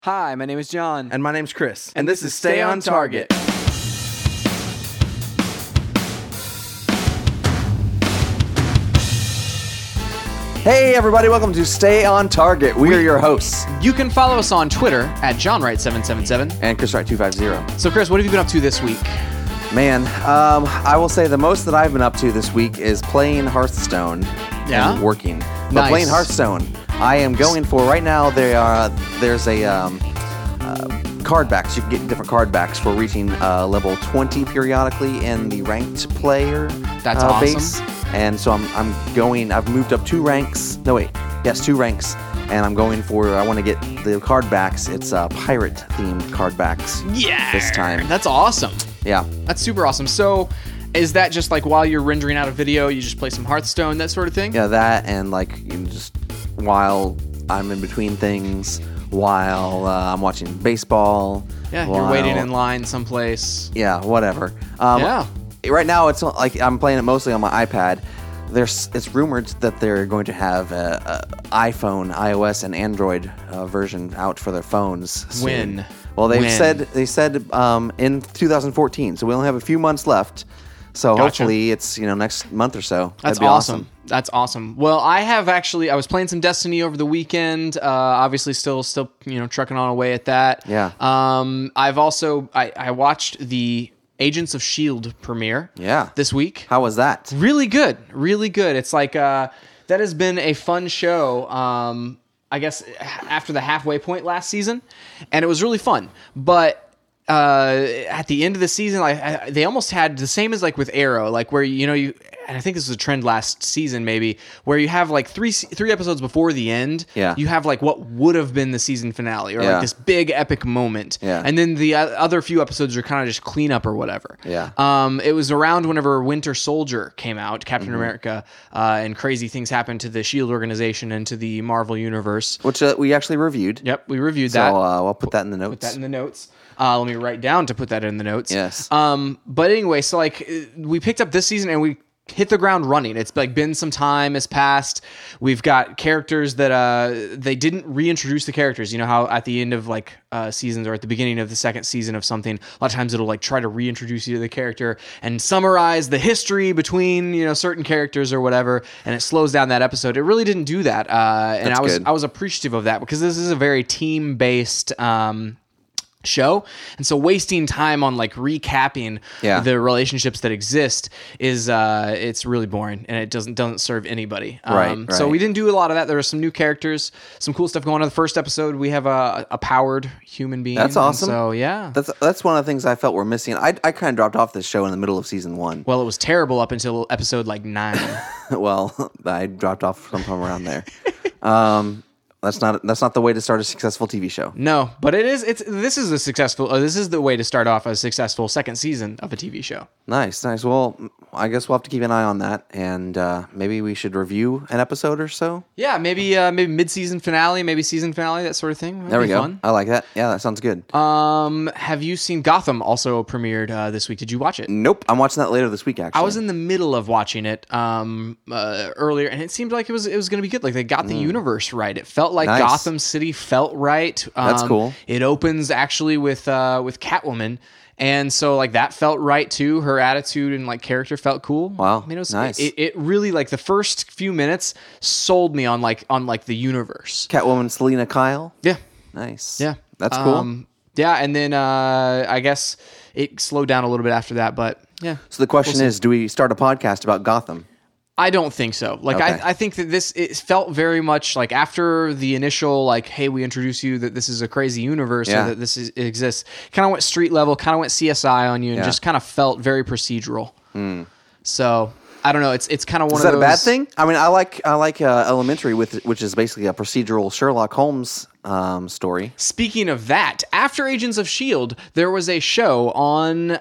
Hi, my name is John. And my name's Chris. And this is Stay on Target. Hey everybody, welcome to Stay on Target. We are your hosts. You can follow us on Twitter at JohnWright777. And ChrisWright250. So Chris, what have you been up to this week? Man, I will say the most that I've been up to this week is playing Hearthstone Yeah? and working. But Nice. playing Hearthstone, I am going for, right now, there's a card backs. You can get different card backs for reaching level 20 periodically in the ranked player That's awesome. base. And so I've moved up 2 ranks. No, wait. Yes, 2 ranks. And I'm going for, I want to get the card backs. It's pirate themed card backs. Yeah. This time. That's awesome. Yeah. That's super awesome. So is that just like while you're rendering out a video, you just play some Hearthstone, that sort of thing? Yeah, that and like just while I'm in between things, while I'm watching baseball. Yeah, you're waiting in line someplace. Yeah, whatever. Yeah. Right now, it's like I'm playing it mostly on my iPad. It's rumored that they're going to have a iPhone, iOS, and Android version out for their phones soon. When? Well, they said in 2014, so we only have a few months left. So Gotcha. hopefully it's next month or so. That's That'd be awesome. That's awesome. Well, I was playing some Destiny over the weekend. Obviously, still, trucking on away at that. Yeah. I've also I watched the Agents of S.H.I.E.L.D. premiere. Yeah. This week. How was that? Really good. Really good. It's like that has been a fun show. I guess after the halfway point last season, and it was really fun. But at the end of the season, they almost had the same as like with Arrow, like where and I think this was a trend last season maybe, where you have like three episodes before the end. Yeah. You have like what would have been the season finale or Yeah. like this big epic moment. Yeah. And then the other few episodes are kind of just cleanup or whatever. Yeah. It was around whenever Winter Soldier came out, Captain Mm-hmm. America, and crazy things happened to the S.H.I.E.L.D. organization and to the Marvel Universe. Which we actually reviewed. Yep, we reviewed So that. I'll put that in the notes. Put that in the notes. Let me write down to put that in the notes. Yes. But anyway, so like we picked up this season and we hit the ground running. It's like been some time has passed. We've got characters that they didn't reintroduce the characters. You know how at the end of like seasons or at the beginning of the second season of something, a lot of times it'll like try to reintroduce you to the character and summarize the history between certain characters or whatever, and it slows down that episode. It really didn't do that, and That's good. I was appreciative of that because this is a very team based show, and so wasting time on like recapping the relationships that exist is it's really boring and it doesn't serve anybody. Right. So we didn't do a lot of that. There were some new characters, some cool stuff going on. The first episode we have a powered human being. That's awesome. And so yeah, That's one of the things I felt we're missing. I kind of dropped off this show in the middle of season 1. well, it was terrible up until episode like 9. Well, I dropped off sometime around there. That's not the way to start a successful TV show. No, but this is the way to start off a successful second season of a TV show. Nice. Well, I guess we'll have to keep an eye on that, and maybe we should review an episode or so. Yeah, maybe mid-season finale, maybe season finale, that sort of thing. There we go. Fun. I like that. Yeah, that sounds good. Have you seen Gotham also premiered this week? Did you watch it? Nope. I'm watching that later this week, actually. I was in the middle of watching it earlier, and it seemed like it was going to be good. Like they got the universe right. It felt like Nice. Gotham City felt right. That's cool. It opens actually with Catwoman. And so, like, that felt right, too. Her attitude and, like, character felt cool. Wow. I mean, it was Nice. It really, like, the first few minutes sold me on the universe. Catwoman, Selena Kyle. Yeah. Nice. Yeah. That's cool. Yeah, and then I guess it slowed down a little bit after that, but, yeah. So the question is, do we start a podcast about Gotham? I don't think so. Like, Okay. I think that it felt very much like after the initial, like, hey, we introduce you that this is a crazy universe or that it exists, kind of went street level, kind of went CSI on you and just kind of felt very procedural. So, I don't know. It's kind of one of those. Is that a bad thing? I mean, I like Elementary, which is basically a procedural Sherlock Holmes story. Speaking of that, after Agents of S.H.I.E.L.D., there was a show on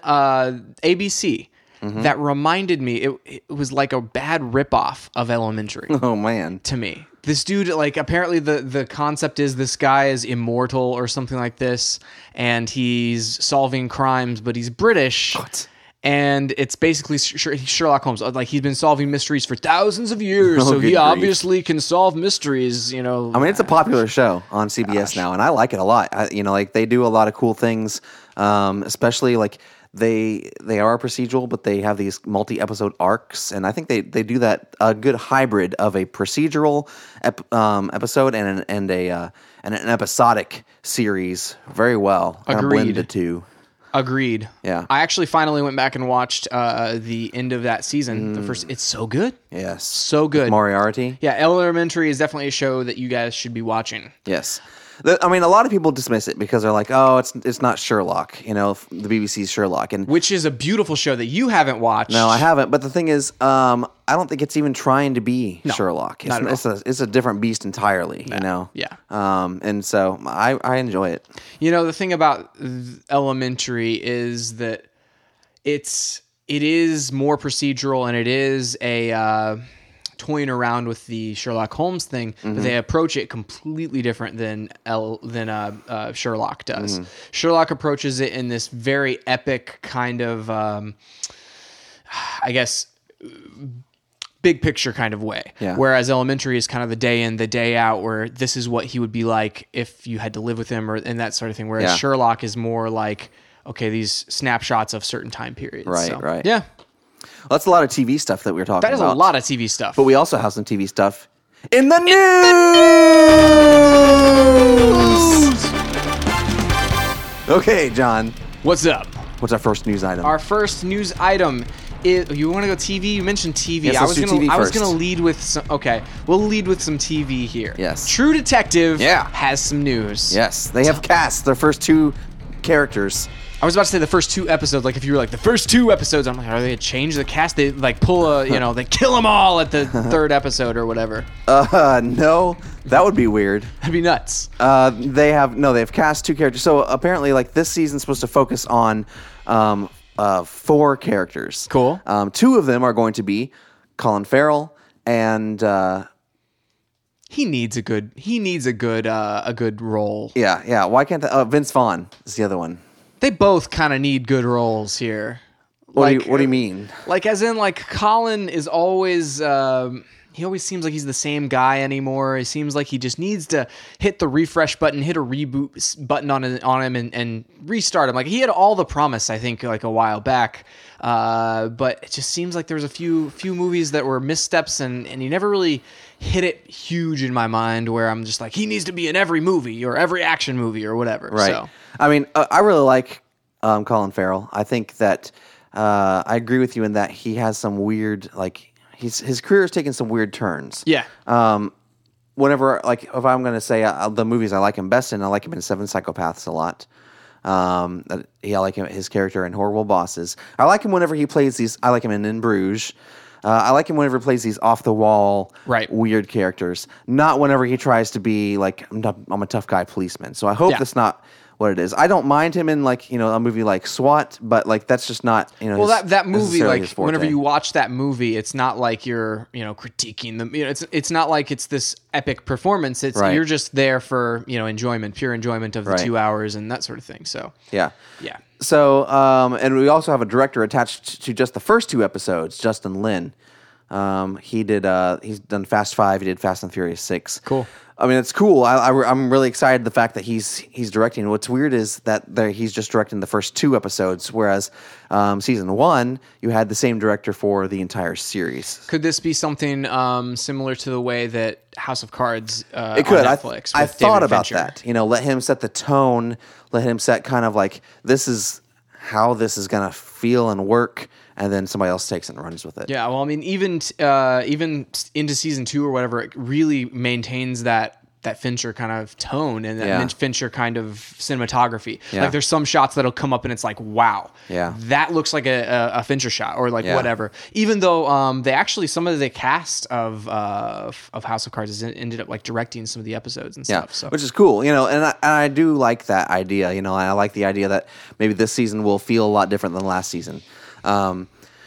ABC that reminded me, it was like a bad ripoff of Elementary. Oh, man. To me. This dude, like, apparently the concept is this guy is immortal or something like this, and he's solving crimes, but he's British. What? And it's basically Sherlock Holmes. Like, he's been solving mysteries for thousands of years, so good he grief. obviously can solve mysteries, you know. I mean, it's a popular show on CBS now, and I like it a lot. Like they do a lot of cool things, especially like they are procedural, but they have these multi-episode arcs, and I think they do that a good hybrid of a procedural episode and an episodic series very well. Kind of blend the two. Agreed. Yeah. I actually finally went back and watched the end of that season. The first, it's so good. Yes. So good. Moriarty. Yeah, Elementary is definitely a show that you guys should be watching. Yes. I mean, a lot of people dismiss it because they're like, "Oh, it's not Sherlock," the BBC's Sherlock, and Which is a beautiful show that you haven't watched. no, I haven't. But the thing is, I don't think it's even trying to be Sherlock. not at all. It's a different beast entirely. Yeah. And so I enjoy it. You know, the thing about Elementary is that it is more procedural, and it is a toying around with the Sherlock Holmes thing, but they approach it completely different than Sherlock does. Sherlock approaches it in this very epic kind of, I guess, big picture kind of way. Yeah. Whereas Elementary is kind of the day in, the day out, where this is what he would be like if you had to live with him, and that sort of thing. Whereas Sherlock is more like, okay, these snapshots of certain time periods. Right. Yeah. Well, that's a lot of TV stuff that we were talking That is about. a lot of TV stuff. But we also have some TV stuff in the news. Okay, John. What's up? What's our first news item? Our first news item is, you want to go TV? You mentioned TV. Yes, let's do TV I was first. gonna lead with some. Okay, we'll lead with some TV here. Yes. True Detective. Yeah. Has some news. Yes, they have cast their first two characters. I was about to say the first two episodes. Like, if you were like the first two episodes, I'm like, are they change the cast? They like pull a, they kill them all at the third episode or whatever. No, that would be weird. That'd be nuts. They've cast two characters. So apparently, like, this season's supposed to focus on 4 characters. Cool. 2 of them are going to be Colin Farrell and He needs a good role. yeah. Why can't Vince Vaughn is the other one? They both kind of need good roles here. What do you mean? Like, as in, like, Colin is always, he always seems like he's the same guy anymore. It seems like he just needs to hit the refresh button, hit a reboot button on him and restart him. Like, he had all the promise, I think, like a while back. But it just seems like there was a few movies that were missteps, and he never really hit it huge in my mind, where I'm just like, he needs to be in every movie or every action movie or whatever. Right. So. I mean, I really like Colin Farrell. I think that I agree with you in that he has some weird, like, his career has taken some weird turns. Yeah. Whenever, like, if I'm going to say the movies I like him best in, I like him in 7 Psychopaths a lot. I like his character in Horrible Bosses. I like him whenever he plays these. I like him in Bruges. I like him whenever he plays these off the wall, weird characters. Not whenever he tries to be like, I'm a tough guy policeman. So I hope that's not what it is. I don't mind him in, like, a movie like SWAT, but, like, that's just not, Well, that movie, like, his forte. whenever you watch that movie, it's not like you're, critiquing them. It's not like it's this epic performance. It's you're just there for, enjoyment, pure enjoyment of the 2 hours and that sort of thing. So yeah. So, and we also have a director attached to just the first 2 episodes, Justin Lin. He's done Fast 5. He did Fast and Furious 6. Cool. I mean, it's cool. I'm really excited the fact that he's directing. What's weird is that he's just directing the first 2 episodes, whereas season 1 you had the same director for the entire series. Could this be something similar to the way that House of Cards it could. on Netflix? I thought David about Fincher? that. Let him set the tone. Let him set kind of like, this is how this is going to feel and work, and then somebody else takes it and runs with it. Yeah, well, I mean, even into season 2 or whatever, it really maintains that Fincher kind of tone and that Fincher kind of cinematography. Yeah. Like, there's some shots that'll come up and it's like, wow, that looks like a Fincher shot, or like whatever. Even though they actually, some of the cast of House of Cards ended up like directing some of the episodes and stuff. So, which is cool, and I do like that idea. I like the idea that maybe this season will feel a lot different than last season.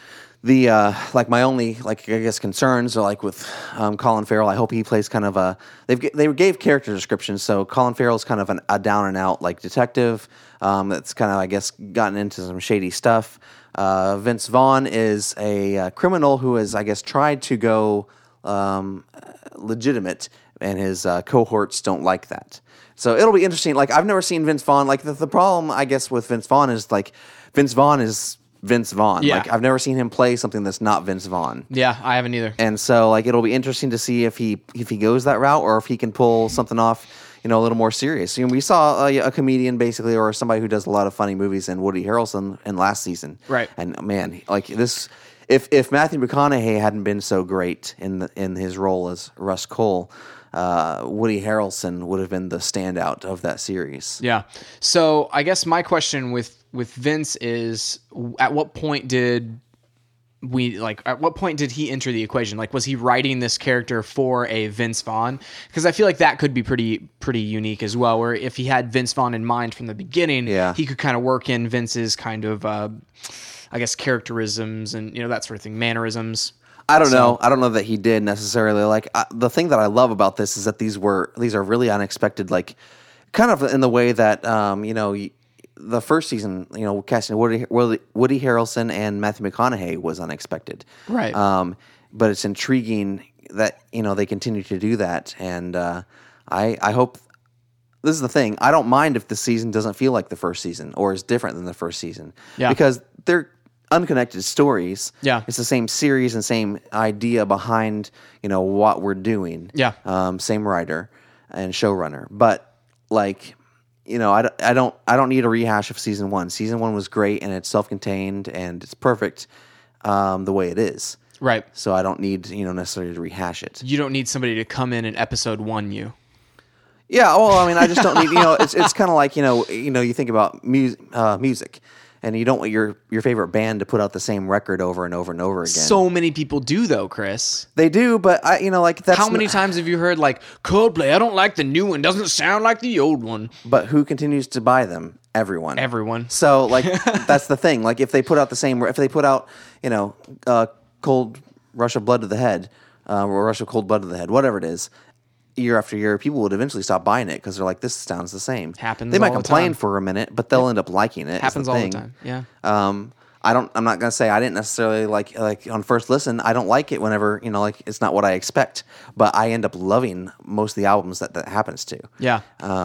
like my only like I guess concerns are like with Colin Farrell. I hope he plays kind of a they gave character descriptions. So Colin Farrell's kind of a down and out like detective that's kind of I guess gotten into some shady stuff. Vince Vaughn is a criminal who has I guess tried to go legitimate, and his cohorts don't like that. So it'll be interesting. Like I've never seen Vince Vaughn. Like the problem I guess with Vince Vaughn is like Vince Vaughn is Vince Vaughn. Yeah. Like I've never seen him play something that's not Vince Vaughn. Yeah, I haven't either. And so like it'll be interesting to see if he goes that route or if he can pull something off, a little more serious. We saw a comedian basically or somebody who does a lot of funny movies in Woody Harrelson in last season. Right. And man, like this if Matthew McConaughey hadn't been so great in his role as Russ Cole, Woody Harrelson would have been the standout of that series. Yeah. So I guess my question with Vince is, at what point did he enter the equation? Like, was he writing this character for a Vince Vaughn? Because I feel like that could be pretty unique as well, where if he had Vince Vaughn in mind from the beginning, he could kind of work in Vince's kind of, I guess, characterisms and, that sort of thing, mannerisms. I don't know. I don't know that he did necessarily. Like the thing that I love about this is that these are really unexpected. Like, kind of in the way that the first season, casting Woody Harrelson and Matthew McConaughey was unexpected. Right. But it's intriguing that they continue to do that, and I hope. This is the thing. I don't mind if the season doesn't feel like the first season or is different than the first season. Yeah. Because they're unconnected stories. Yeah. It's the same series and same idea behind, what we're doing. Yeah. Same writer and showrunner. But like, I don't need a rehash of season one. Season one was great and it's self-contained and it's perfect the way it is. Right. So I don't need, necessarily to rehash it. You don't need somebody to come in episode one you. Yeah, well, I mean, I just don't need, it's kind of like, you think about music, and you don't want your favorite band to put out the same record over and over and over again. So many people do, though, Chris. They do, but that's how many times have you heard like Coldplay? I don't like the new one; doesn't sound like the old one. But who continues to buy them? Everyone. So like that's the thing. Like if they put out Cold Rush of Blood to the Head, or Rush of Cold Blood to the Head, whatever it is. Year after year, people would eventually stop buying it because they're like, "This sounds the same." Happens. They might all complain the time. for a minute, but they'll end up liking it. Happens all the time. Yeah. I'm not gonna say I didn't necessarily like on first listen. I don't like it whenever it's not what I expect, but I end up loving most of the albums that happens to. Yeah.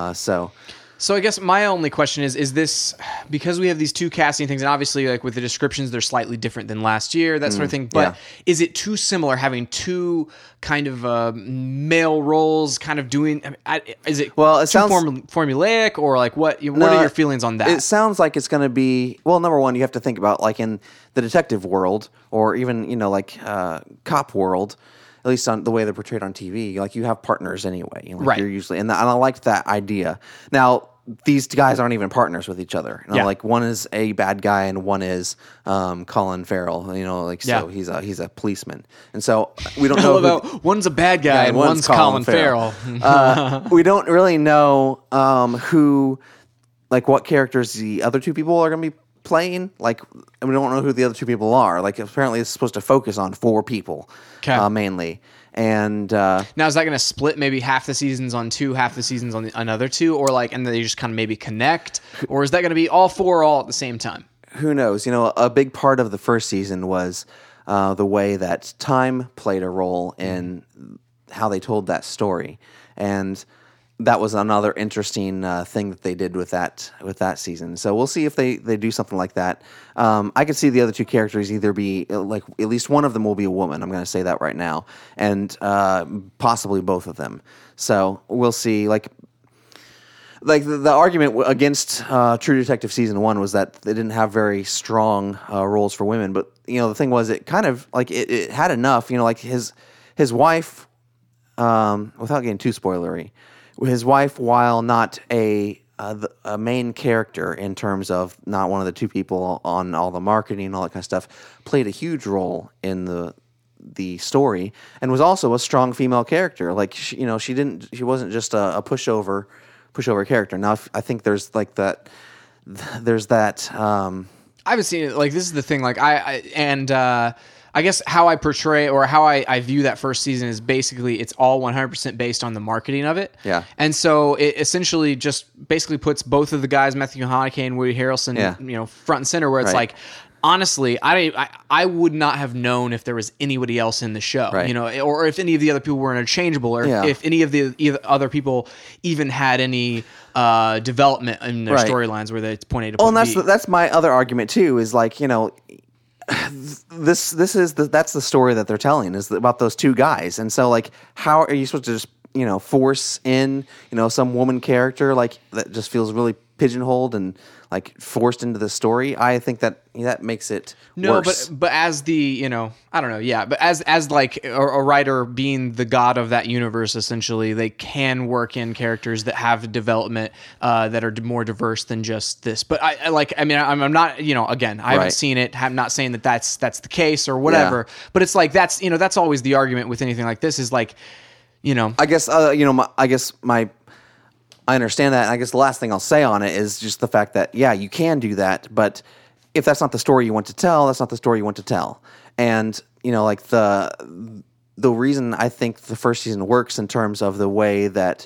So I guess my only question is this, because we have these two casting things, and obviously like with the descriptions, they're slightly different than last year, that sort of thing, but is it too similar having two kind of male roles kind of doing, is it sounds formulaic, or like what are your feelings on that? It sounds like it's going to be, well, number one, you have to think about like in the detective world or even, cop world, at least on the way they're portrayed on TV, like you have partners anyway. Right. You're usually, and I like that idea. Now, these guys aren't even partners with each other. Like one is a bad guy and one is Colin Farrell. So he's a policeman, and so we don't know. One's a bad guy and one's Colin Farrell. We don't really know who, like, what characters the other two people are going to be playing. Like, and we don't know who the other two people are. Like, apparently it's supposed to focus on 4 people mainly. And now is that going to split maybe half the seasons on 2, half the seasons on another 2, or like, and they just kind of maybe connect, or is that going to be all 4 all at the same time? Who knows? A big part of the first season was the way that time played a role in how they told that story, and that was another interesting thing that they did with that season. So we'll see if they do something like that. I could see the other 2 characters either be like, at least one of them will be a woman. I'm going to say that right now, and possibly both of them. So we'll see. Like the argument against True Detective season 1 was that they didn't have very strong roles for women. But the thing was, it kind of like it had enough. Like his wife, without getting too spoilery. His wife, while not a main character in terms of not one of the 2 people on all the marketing and all that kind of stuff, played a huge role in the story and was also a strong female character. Like she wasn't just a pushover character. Now I think there's like that. There's that. I haven't seen it. Like, this is the thing. Like, I guess how I portray or how I view that first season is basically it's all 100% based on the marketing of it. Yeah. And so it essentially just basically puts both of the guys, Matthew McConaughey and Woody Harrelson, front and center, where it's like, honestly, I would not have known if there was anybody else in the show, or if any of the other people were interchangeable, or if any of the other people even had any development in their storylines where it's point A to point B. And that's my other argument too. Is like that's the story that they're telling is about those two guys, and so like how are you supposed to just force in some woman character like that just feels really pigeonholed and like forced into the story? I think that makes it worse. but as the I don't know, but as like a writer being the god of that universe, essentially they can work in characters that have development that are more diverse than just this. But I'm not again, I haven't seen it. I'm not saying that that's the case or whatever. But it's like that's always the argument with anything like this is like I guess I understand that. And I guess the last thing I'll say on it is just the fact that, you can do that, but if that's not the story you want to tell, that's not the story you want to tell. And, like the reason I think the first season works in terms of the way that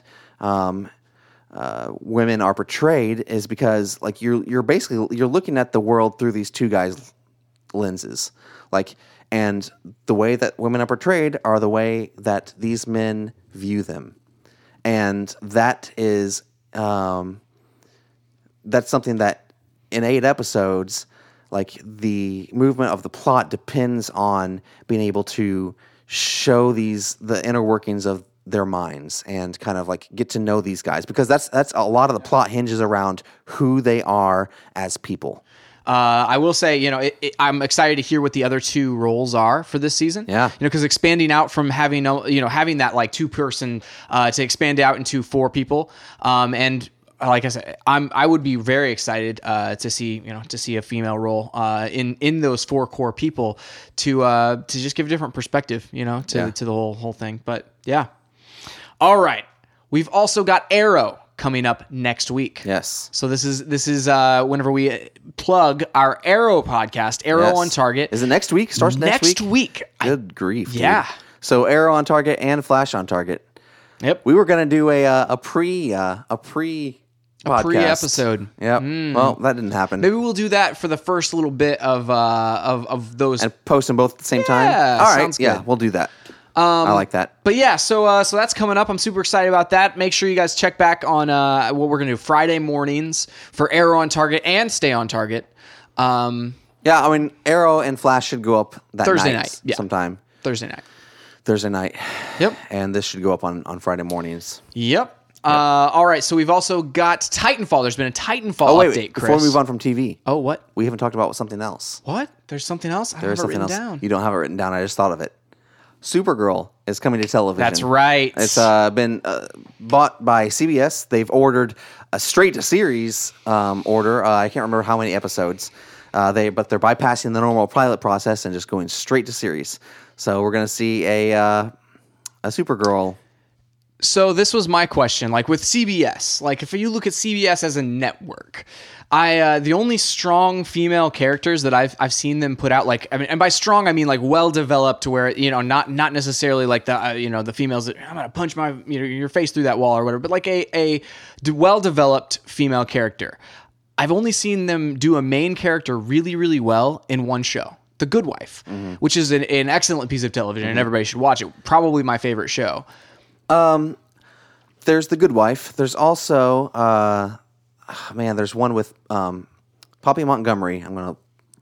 women are portrayed is because like you're looking at the world through these two guys' lenses. Like, and the way that women are portrayed are the way that these men view them. And that is that's something that in 8 episodes, like the movement of the plot depends on being able to show the inner workings of their minds and kind of like get to know these guys, because that's a lot of the plot hinges around who they are as people. I will say, I'm excited to hear what the other 2 roles are for this season. Yeah. Because expanding out from having, having that like 2-person to expand out into 4 people. And like I said, I would be very excited to see a female role in those 4 core people to just give a different perspective, to the whole thing. But yeah. All right. We've also got Arrow coming up next week. Yes. So this is whenever we plug our Arrow podcast, Arrow on Target. Is it next week? Starts next week? Good grief. Yeah. Dude. So Arrow on Target and Flash on Target. Yep. We were going to do a pre episode. Yep. Well, that didn't happen. Maybe we'll do that for the first little bit of those and post them both at the same time. Yeah. All right. Sounds good. Yeah, we'll do that. I like that. But yeah, so that's coming up. I'm super excited about that. Make sure you guys check back on what we're going to do Friday mornings for Arrow on Target and Stay on Target. Yeah, I mean, Arrow and Flash should go up that Thursday night sometime. Thursday night. Yep. And this should go up on Friday mornings. Yep. All right, so we've also got Titanfall. There's been a Titanfall update, Chris. Before we move on from TV. Oh, what? We haven't talked about something else. What? There's something else? I There's have it something written else. down. You don't have it written down. I just thought of it. Supergirl is coming to television. That's right. It's been bought by CBS. They've ordered a straight to series order. I can't remember how many episodes. But they're bypassing the normal pilot process and just going straight to series. So we're going to see a Supergirl. So this was my question. Like with CBS, like if you look at CBS as a network, the only strong female characters that I've seen them put out, like, I mean, and by strong I mean like well developed to where not necessarily like the the females that I'm gonna punch your face through that wall or whatever, but like a well developed female character. I've only seen them do a main character really, really well in one show, The Good Wife, which is an excellent piece of television, and everybody should watch it. Probably my favorite show. There's The Good Wife. There's also, there's one with Poppy Montgomery. I'm going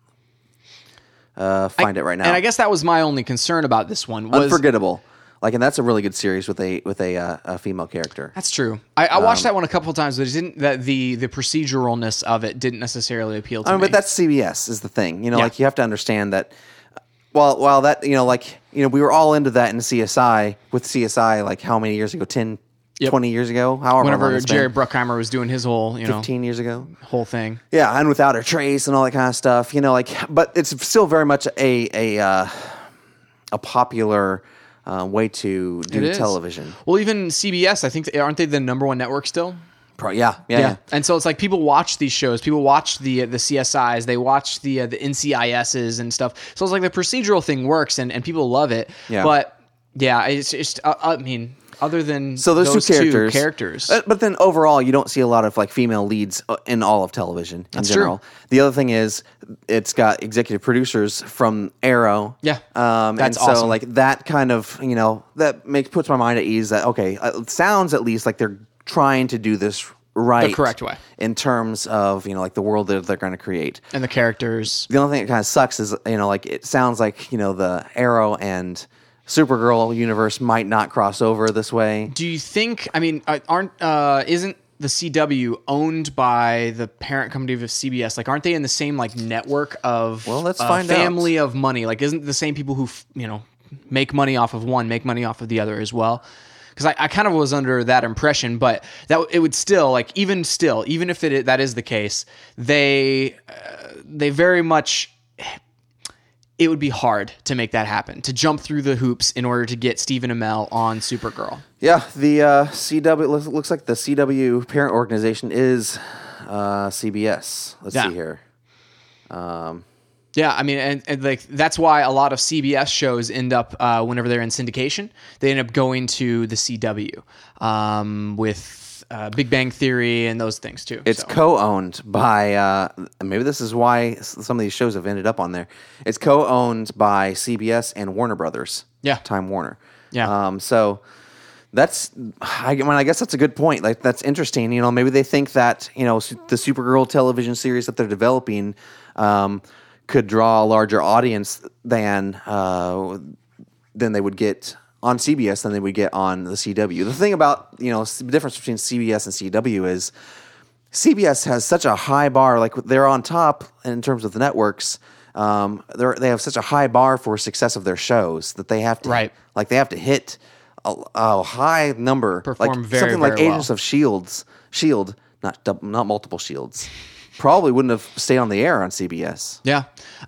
to find it right now. And I guess that was my only concern about this one. Was Unforgettable. Like, and that's a really good series with a female character. That's true. I watched that one a couple of times, but it didn't. That the proceduralness of it didn't necessarily appeal to me. But that's CBS is the thing. Like you have to understand that. While that we were all into that in CSI with CSI like how many years ago? 10, 20 years ago? However long whenever it's Jerry been. Bruckheimer was doing his whole 15 years ago, whole thing. Yeah, and Without a Trace and all that kind of stuff. But it's still very much a popular way to do television. Well, even CBS, I think, aren't they the number one network still? Yeah. And so it's like people watch these shows. People watch the CSIs. They watch the NCISs and stuff. So it's like the procedural thing works, and people love it. Yeah. But yeah, it's just I mean, other than So those two characters. But then overall, you don't see a lot of like female leads in all of television in general. true. The other thing is it's got executive producers from Arrow. Yeah, and that's so awesome. like that kind of that puts my mind at ease that okay, it sounds at least like they're trying to do this right, The correct way. in terms of like the world that they're going to create. And the characters. The only thing that kind of sucks is like it sounds like the Arrow and Supergirl universe might not cross over this way. Do you think? I mean, isn't the CW owned by the parent company of CBS? Like, aren't they in the same like network of Let's find family of money? Like, isn't the same people who make money off of one make money off of the other as well? Because I kind of was under that impression, but that it would still even if that is the case, they very much. It would be hard to make that happen, to jump through the hoops in order to get Stephen Amell on Supergirl. Yeah, the CW looks like the CW parent organization is CBS. Let's see here. Yeah, I mean, and like that's why a lot of CBS shows end up whenever they're in syndication, they end up going to the CW with Big Bang Theory and those things too. It's co-owned by maybe this is why some of these shows have ended up on there. It's co-owned by CBS and Warner Brothers. Yeah. Time Warner. Yeah. So that's I guess that's a good point. Like that's interesting. Maybe they think that the Supergirl television series that they're developing could draw a larger audience than they would get on CBS than they would get on the CW. The thing about, the difference between CBS and CW is CBS has such a high bar, like they're on top in terms of the networks. They have such a high bar for success of their shows that they have to, they have to hit a high number, perform like very, something like very Agents of Shield, not multiple Shields, probably wouldn't have stayed on the air on CBS. Yeah.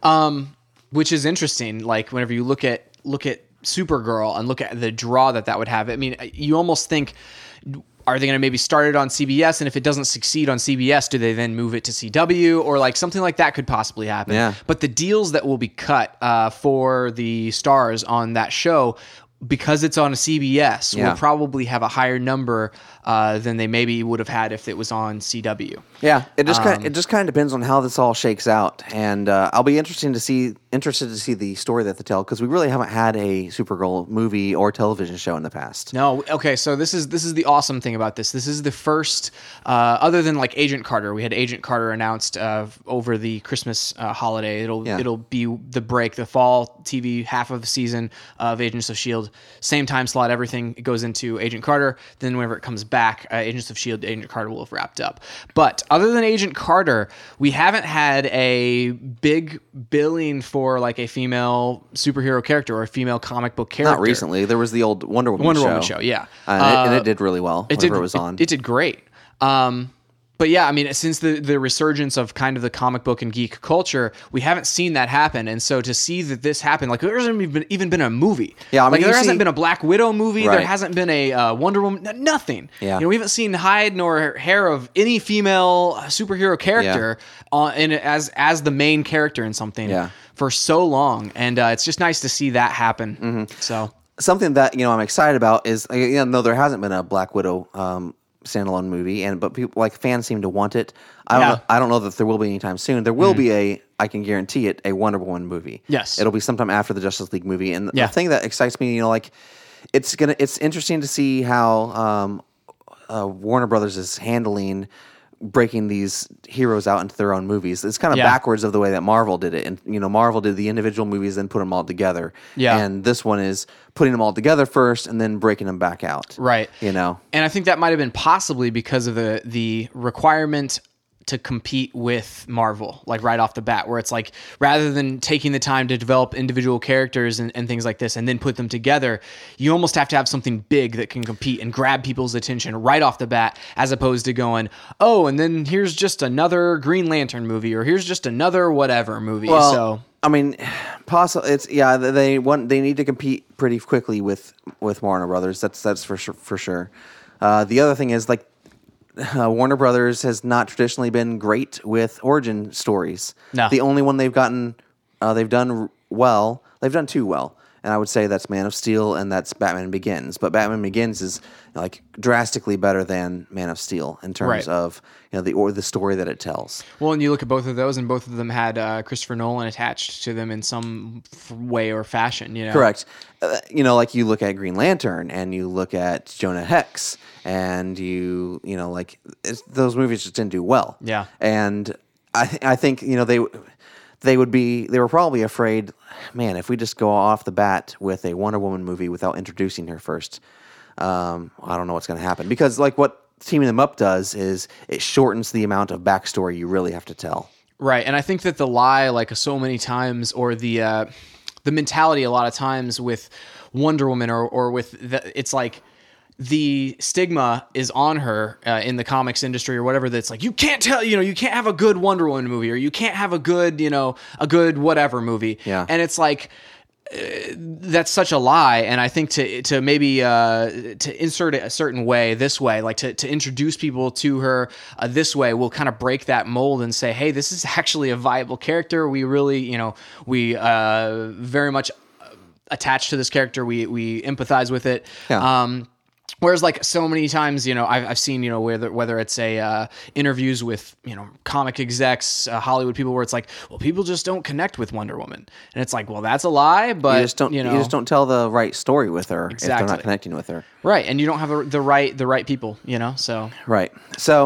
Which is interesting. Like whenever you look at Supergirl and look at the draw that would have. I mean, you almost think, are they going to maybe start it on CBS? And if it doesn't succeed on CBS, do they then move it to CW? Or like something like that could possibly happen. Yeah. But the deals that will be cut for the stars on that show, because it's on a CBS, will probably have a higher number than they maybe would have had if it was on CW. Yeah, it just kind of depends on how this all shakes out, and I'll be interested to see the story that they tell, because we really haven't had a Supergirl movie or television show in the past. No, okay, so this is the awesome thing about this. This is the first, other than like Agent Carter. We had Agent Carter announced over the Christmas holiday. It'll be the break, the fall TV half of the season of Agents of S.H.I.E.L.D. Same time slot, everything goes into Agent Carter. Then whenever it comes back, Agents of S.H.I.E.L.D., Agent Carter will have wrapped up. But other than Agent Carter, we haven't had a big billing for like a female superhero character or a female comic book character. Not recently. There was the old Wonder Woman show. Yeah. And it did really well it was on. It did great. But yeah, I mean, since the resurgence of kind of the comic book and geek culture, we haven't seen that happen. And so to see that this happened, like there hasn't even been a movie. Yeah, I mean, there hasn't been a Black Widow movie. Right. There hasn't been a Wonder Woman. Nothing. Yeah. We haven't seen hide nor hair of any female superhero character as the main character in something for so long. And it's just nice to see that happen. Mm-hmm. So something that I'm excited about is no, there hasn't been a Black Widow standalone movie, but people like fans seem to want it. I don't know that there will be anytime soon. There will be I can guarantee it, a Wonder Woman movie. Yes, it'll be sometime after the Justice League movie. And the thing that excites me, it's interesting to see how Warner Brothers is handling breaking these heroes out into their own movies. It's kind of backwards of the way that Marvel did it. And, Marvel did the individual movies, then put them all together. Yeah. And this one is putting them all together first and then breaking them back out. Right. And I think that might have been possibly because of the requirement to compete with Marvel, like right off the bat, where it's like, rather than taking the time to develop individual characters and things like this and then put them together, you almost have to have something big that can compete and grab people's attention right off the bat, as opposed to going, oh, and then here's just another Green Lantern movie, or here's just another whatever movie. Well, so I mean, they need to compete pretty quickly with Warner Brothers. That's for sure. The other thing is, like, Warner Brothers has not traditionally been great with origin stories. No. The only one they've gotten, they've done well. They've done two well, and I would say that's Man of Steel and that's Batman Begins. But Batman Begins is like drastically better than Man of Steel in terms Right. of the story that it tells. Well, and you look at both of those, and both of them had Christopher Nolan attached to them in some way or fashion. You know, Correct. Like you look at Green Lantern and you look at Jonah Hex, and those movies just didn't do well. Yeah. And I think they were probably afraid, man, if we just go off the bat with a Wonder Woman movie without introducing her first, I don't know what's going to happen, because like what teaming them up does is it shortens the amount of backstory you really have to tell. Right, and I think that the lie, like so many times, or the mentality a lot of times with Wonder Woman, or with it's like the stigma is on her in the comics industry or whatever. That's like, you can't you can't have a good Wonder Woman movie, or you can't have a good whatever movie. Yeah. And it's like, that's such a lie. And I think to maybe to insert it a certain way, this way, like to introduce people to her this way, will kind of break that mold and say, hey, this is actually a viable character. We really, we very much attached to this character. We empathize with it. Yeah. Whereas, like so many times, I've seen, whether it's interviews with, comic execs, Hollywood people, where it's like, well, people just don't connect with Wonder Woman, and it's like, well, that's a lie. But you just don't tell the right story with her if they're Exactly. not connecting with her. right, and you don't have the right people, So Right. So,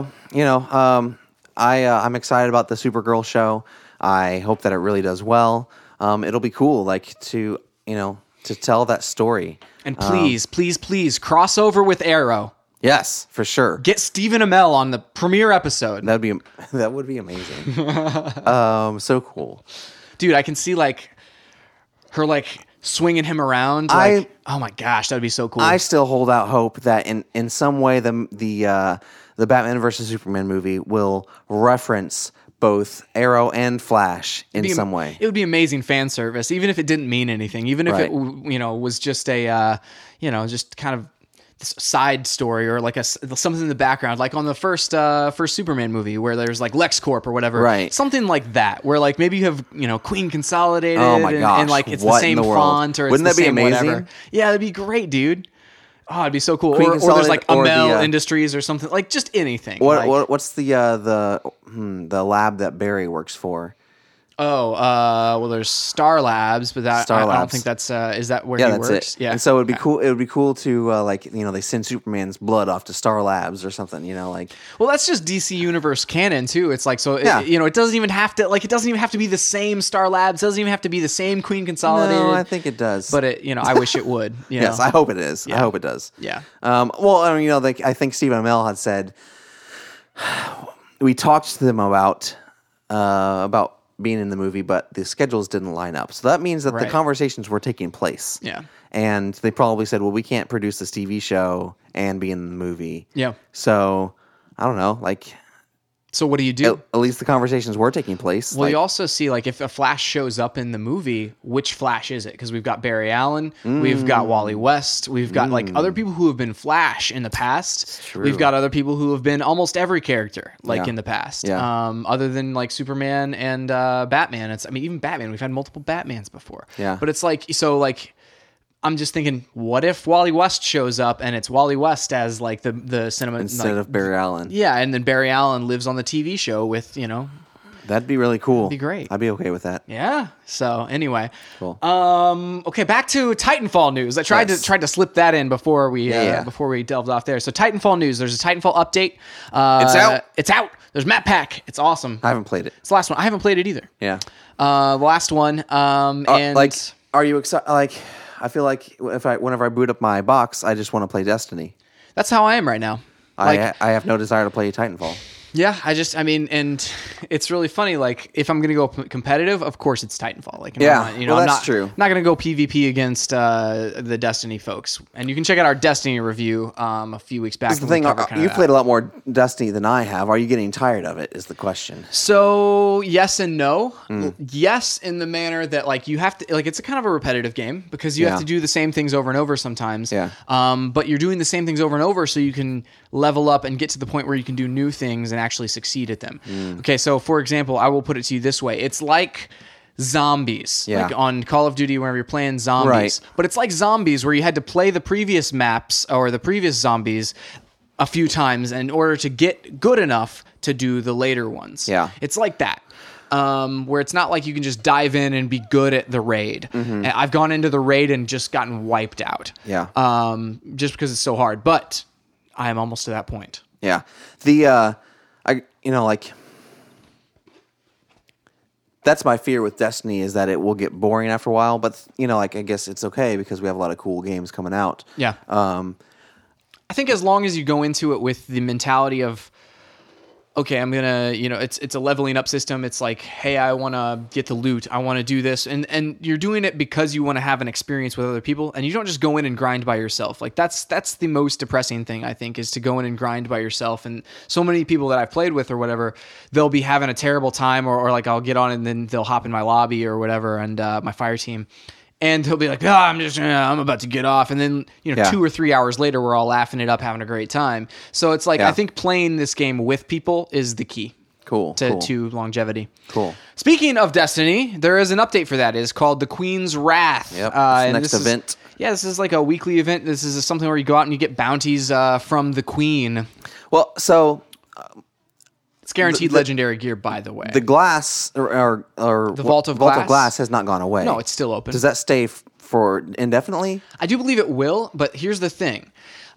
I'm excited about the Supergirl show. I hope that it really does well. It'll be cool, like to tell that story. and please cross over with Arrow. Yes, for sure. Get Stephen Amell on the premiere episode. That would be amazing. So cool. Dude, I can see like her swinging him around. Oh my gosh, that'd be so cool. I still hold out hope that in some way the Batman versus Superman movie will reference both Arrow and Flash in some way. It would be amazing fan service, even if it didn't mean anything, even if Right. it was just a just kind of side story, or like something in the background, like on the first Superman movie where there's like LexCorp or whatever, Right. Something like that, where like maybe you have Queen Consolidated, Oh my gosh, and like it's what the in same the world? font, or it's Wouldn't the that be same amazing? whatever. Yeah, that'd be great, dude. Oh, it'd be so cool. Queen Or there's like Consolidated, or Amel the, Industries or something, like just anything. Like, What's the lab that Barry works for? well, there's Star Labs, but I don't Labs. think that's is that where Yeah, he that's works? it. Yeah, And so it'd be cool. It would be cool to they send Superman's blood off to Star Labs or something. Well, that's just DC Universe canon too. It's like, so Yeah. it doesn't even have to be the same Star Labs. It doesn't even have to be the same Queen Consolidated. No, I think it does. but I wish it would. Yes, I hope it is. I hope it does. Yeah. Well, I think Stephen Amell had said we talked to them about being in the movie, but the schedules didn't line up. So that means that the Right. conversations were taking place. Yeah. And they probably said, well, we can't produce this TV show and be in the movie. Yeah. So I don't know, So what do you do? at least the conversations were taking place. Well, you also see, like, if a Flash shows up in the movie, which Flash is it? Because we've got Barry Allen, we've got Wally West, we've got like other people who have been Flash in the past. true. We've got other people who have been almost every character, like Yeah. in the past. Yeah. Other than like Superman and Batman. Even Batman. We've had multiple Batmans before. Yeah. But it's like, so like, I'm just thinking, what if Wally West shows up and it's Wally West as like the cinema instead like, of Barry Allen. yeah, and then Barry Allen lives on the TV show with That'd be really cool. be great. I'd be okay with that. Yeah. So anyway, Cool. okay, back to Titanfall news. I tried Yes. to slip that in before we Yeah. before we delved off there. So Titanfall news. There's a Titanfall update. It's out. It's out. There's map pack. It's awesome. I haven't played it. It's the last one. I haven't played it either. Yeah. The last one. And Are you excited? I feel like whenever I boot up my box, I just want to play Destiny. that's how I am right now. Like, I have no desire to play Titanfall. Yeah, I mean, and it's really funny. Like, if I'm going to go competitive, of course it's Titanfall. Like, Yeah, you know, well, I'm that's true. Not going to go PvP against the Destiny folks. And you can check out our Destiny review a few weeks back. That's the thing. You've played a lot more Destiny than I have. Are you getting tired of it? Is the question. So yes and no. Yes, in the manner that like you have to like it's a kind of a repetitive game because you have to do the same things over and over sometimes. Yeah. But you're doing the same things over and over so you can level up and get to the point where you can do new things and actually succeed at them. Okay, so for example, I will put it to you this way: it's like zombies, like on Call of Duty, whenever you're playing zombies. Right. But it's like zombies where you had to play the previous maps or the previous zombies a few times in order to get good enough to do the later ones. Yeah. It's like that. Where it's not like you can just dive in and be good at the raid. And I've gone into the raid and just gotten wiped out. Yeah. Just because it's so hard. But I am almost to that point. Yeah. That's my fear with Destiny is that it will get boring after a while. But I guess it's okay because we have a lot of cool games coming out. Yeah. I think as long as you go into it with the mentality of, okay, I'm gonna, it's a leveling up system. It's like, hey, I want to get the loot. I want to do this, and you're doing it because you want to have an experience with other people, and you don't just go in and grind by yourself. Like that's the most depressing thing I think is to go in and grind by yourself. And so many people that I've played with or whatever, they'll be having a terrible time, or like I'll get on and then they'll hop in my lobby or whatever, and my fire team. And he'll be like, I'm about to get off. And then, 2 or 3 hours later, we're all laughing it up, having a great time. So it's like, I think playing this game with people is the key. To longevity. Cool. Speaking of Destiny, there is an update for that. It's called the Queen's Wrath. Yep. Next event. This is like a weekly event. This is something where you go out and you get bounties from the Queen. Well, so... It's guaranteed legendary gear, by the way. The glass or the Vault of Glass has not gone away. No, it's still open. Does that stay for indefinitely? I do believe it will, but here's the thing.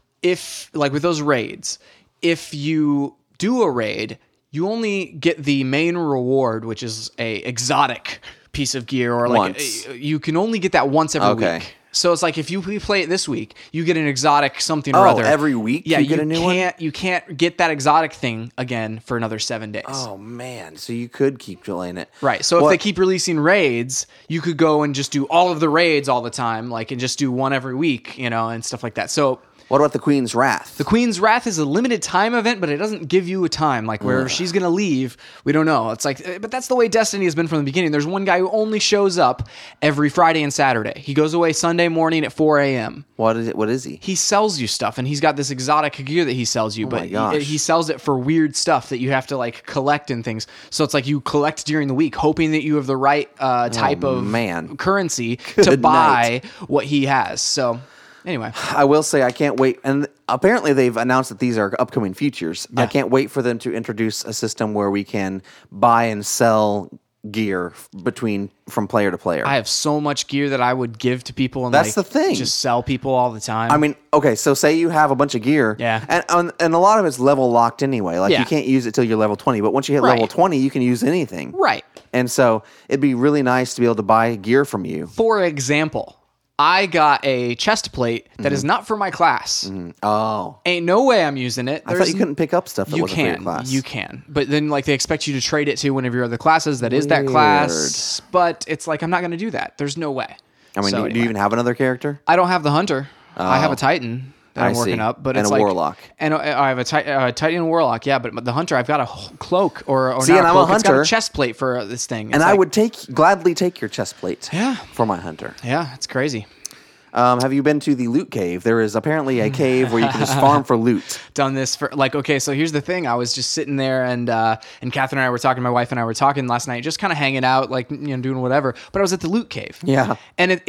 If, like with those raids, if you do a raid, you only get the main reward, which is a exotic piece of gear, or like you can only get that once every week. So it's like if you play it this week, you get an exotic something or other. Every week you get a new one? You can't get that exotic thing again for another 7 days. Oh, man. So you could keep delaying it. Right. So if they keep releasing raids, you could go and just do all of the raids all the time, and just do one every week, and stuff like that. So... What about the Queen's Wrath? The Queen's Wrath is a limited time event, but it doesn't give you a time. Like where she's going to leave, we don't know. It's like, but that's the way Destiny has been from the beginning. There's one guy who only shows up every Friday and Saturday. He goes away Sunday morning at 4 a.m. What is he? He sells you stuff, and he's got this exotic gear that he sells you, but he sells it for weird stuff that you have to like collect and things. So it's like you collect during the week, hoping that you have the right type of currency to buy what he has. So... Anyway, I will say I can't wait. And apparently they've announced that these are upcoming features. Yeah. I can't wait for them to introduce a system where we can buy and sell gear from player to player. I have so much gear that I would give to people and that's the thing. Just sell people all the time. I mean, okay, so say you have a bunch of gear. Yeah. And a lot of it's level locked anyway. Like you can't use it till you're level 20, but once you hit level 20, you can use anything. Right. And so it'd be really nice to be able to buy gear from you. For example, I got a chest plate that is not for my class. Mm-hmm. Oh. Ain't no way I'm using it. I thought you couldn't pick up stuff that wasn't for your class. You can. But then they expect you to trade it to one of your other classes that is that class. But it's like, I'm not going to do that. There's no way. I mean, do you even have another character? I don't have the Hunter. I have a Titan that I'm working up. But and it's a Warlock. And I have a Titan and a Warlock, yeah. But the Hunter, I've got a cloak or See, not and a I'm cloak. a Hunter. It's got a chest plate for this thing. It's and I would gladly take your chest plate Yeah. for my Hunter. Yeah, it's crazy. Have you been to the loot cave? There is apparently a cave where you can just farm for loot. Done this for okay. So here's the thing. I was just sitting there and Catherine and I were talking. My wife and I were talking last night, just kind of hanging out, doing whatever. But I was at the loot cave. Yeah. And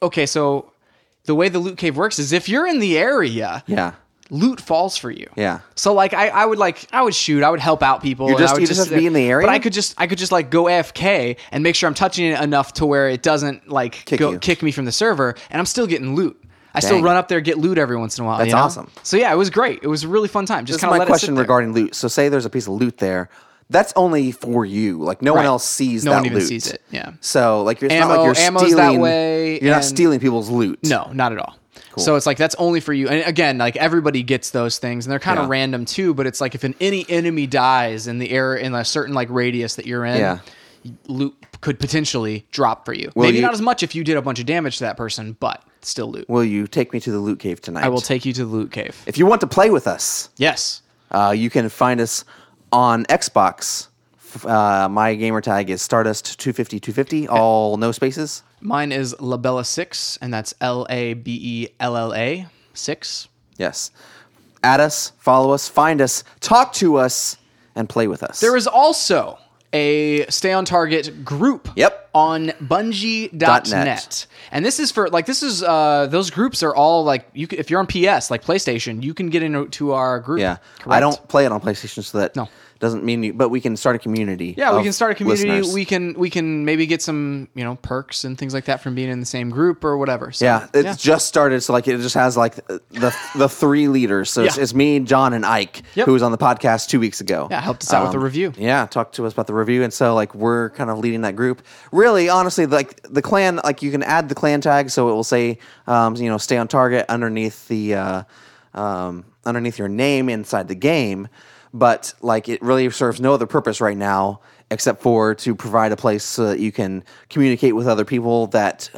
so the way the loot cave works is if you're in the area. Yeah. Loot falls for you. Yeah. So I would shoot. I would help out people. You just have to be in the area. But I could just go AFK and make sure I'm touching it enough to where it doesn't kick me from the server, and I'm still getting loot. I still run up there, get loot every once in a while. That's awesome. So yeah, it was great. It was a really fun time. Just this is my question regarding loot. So say there's a piece of loot there. That's only for you. Like no one else sees that loot. No one even sees it. Yeah. So it's not like you're ammo's stealing. That way. You're not stealing people's loot. No, not at all. So it's like that's only for you. And again, like everybody gets those things, and they're kind of Yeah. random too. But it's like if any enemy dies in the area in a certain like radius that you're in, Yeah. loot could potentially drop for you. Will Maybe you- not as much if you did a bunch of damage to that person, but still loot. Will you take me to the loot cave tonight? I will take you to the loot cave. If you want to play with us, Yes. you can find us on Xbox. My gamer tag is Stardust250250, all no spaces. Mine is Labella6, and that's LABELLA 6. Yes. Add us, follow us, find us, talk to us, and play with us. There is also a Stay on Target group Yep. on Bungie.net. And this is for, like, those groups are all, like, if you're on PS, like PlayStation, you can get into our group. Yeah. Correct? I don't play it on PlayStation, so that No. doesn't mean you, but we can start a community. Yeah, we of can start a community. listeners. We can maybe get some, perks and things like that from being in the same group or whatever. So, Yeah, it's just started, so like it just has like the three leaders. So Yeah. it's me, John, and Ike, Yep. who was on the podcast 2 weeks ago. Yeah, helped us out with the review. Yeah, talked to us about the review, and so like we're kind of leading that group. Really, honestly, like the clan, like you can add the clan tag, so it will say, stay on target underneath the underneath your name inside the game. But like it really serves no other purpose right now except for to provide a place so that you can communicate with other people that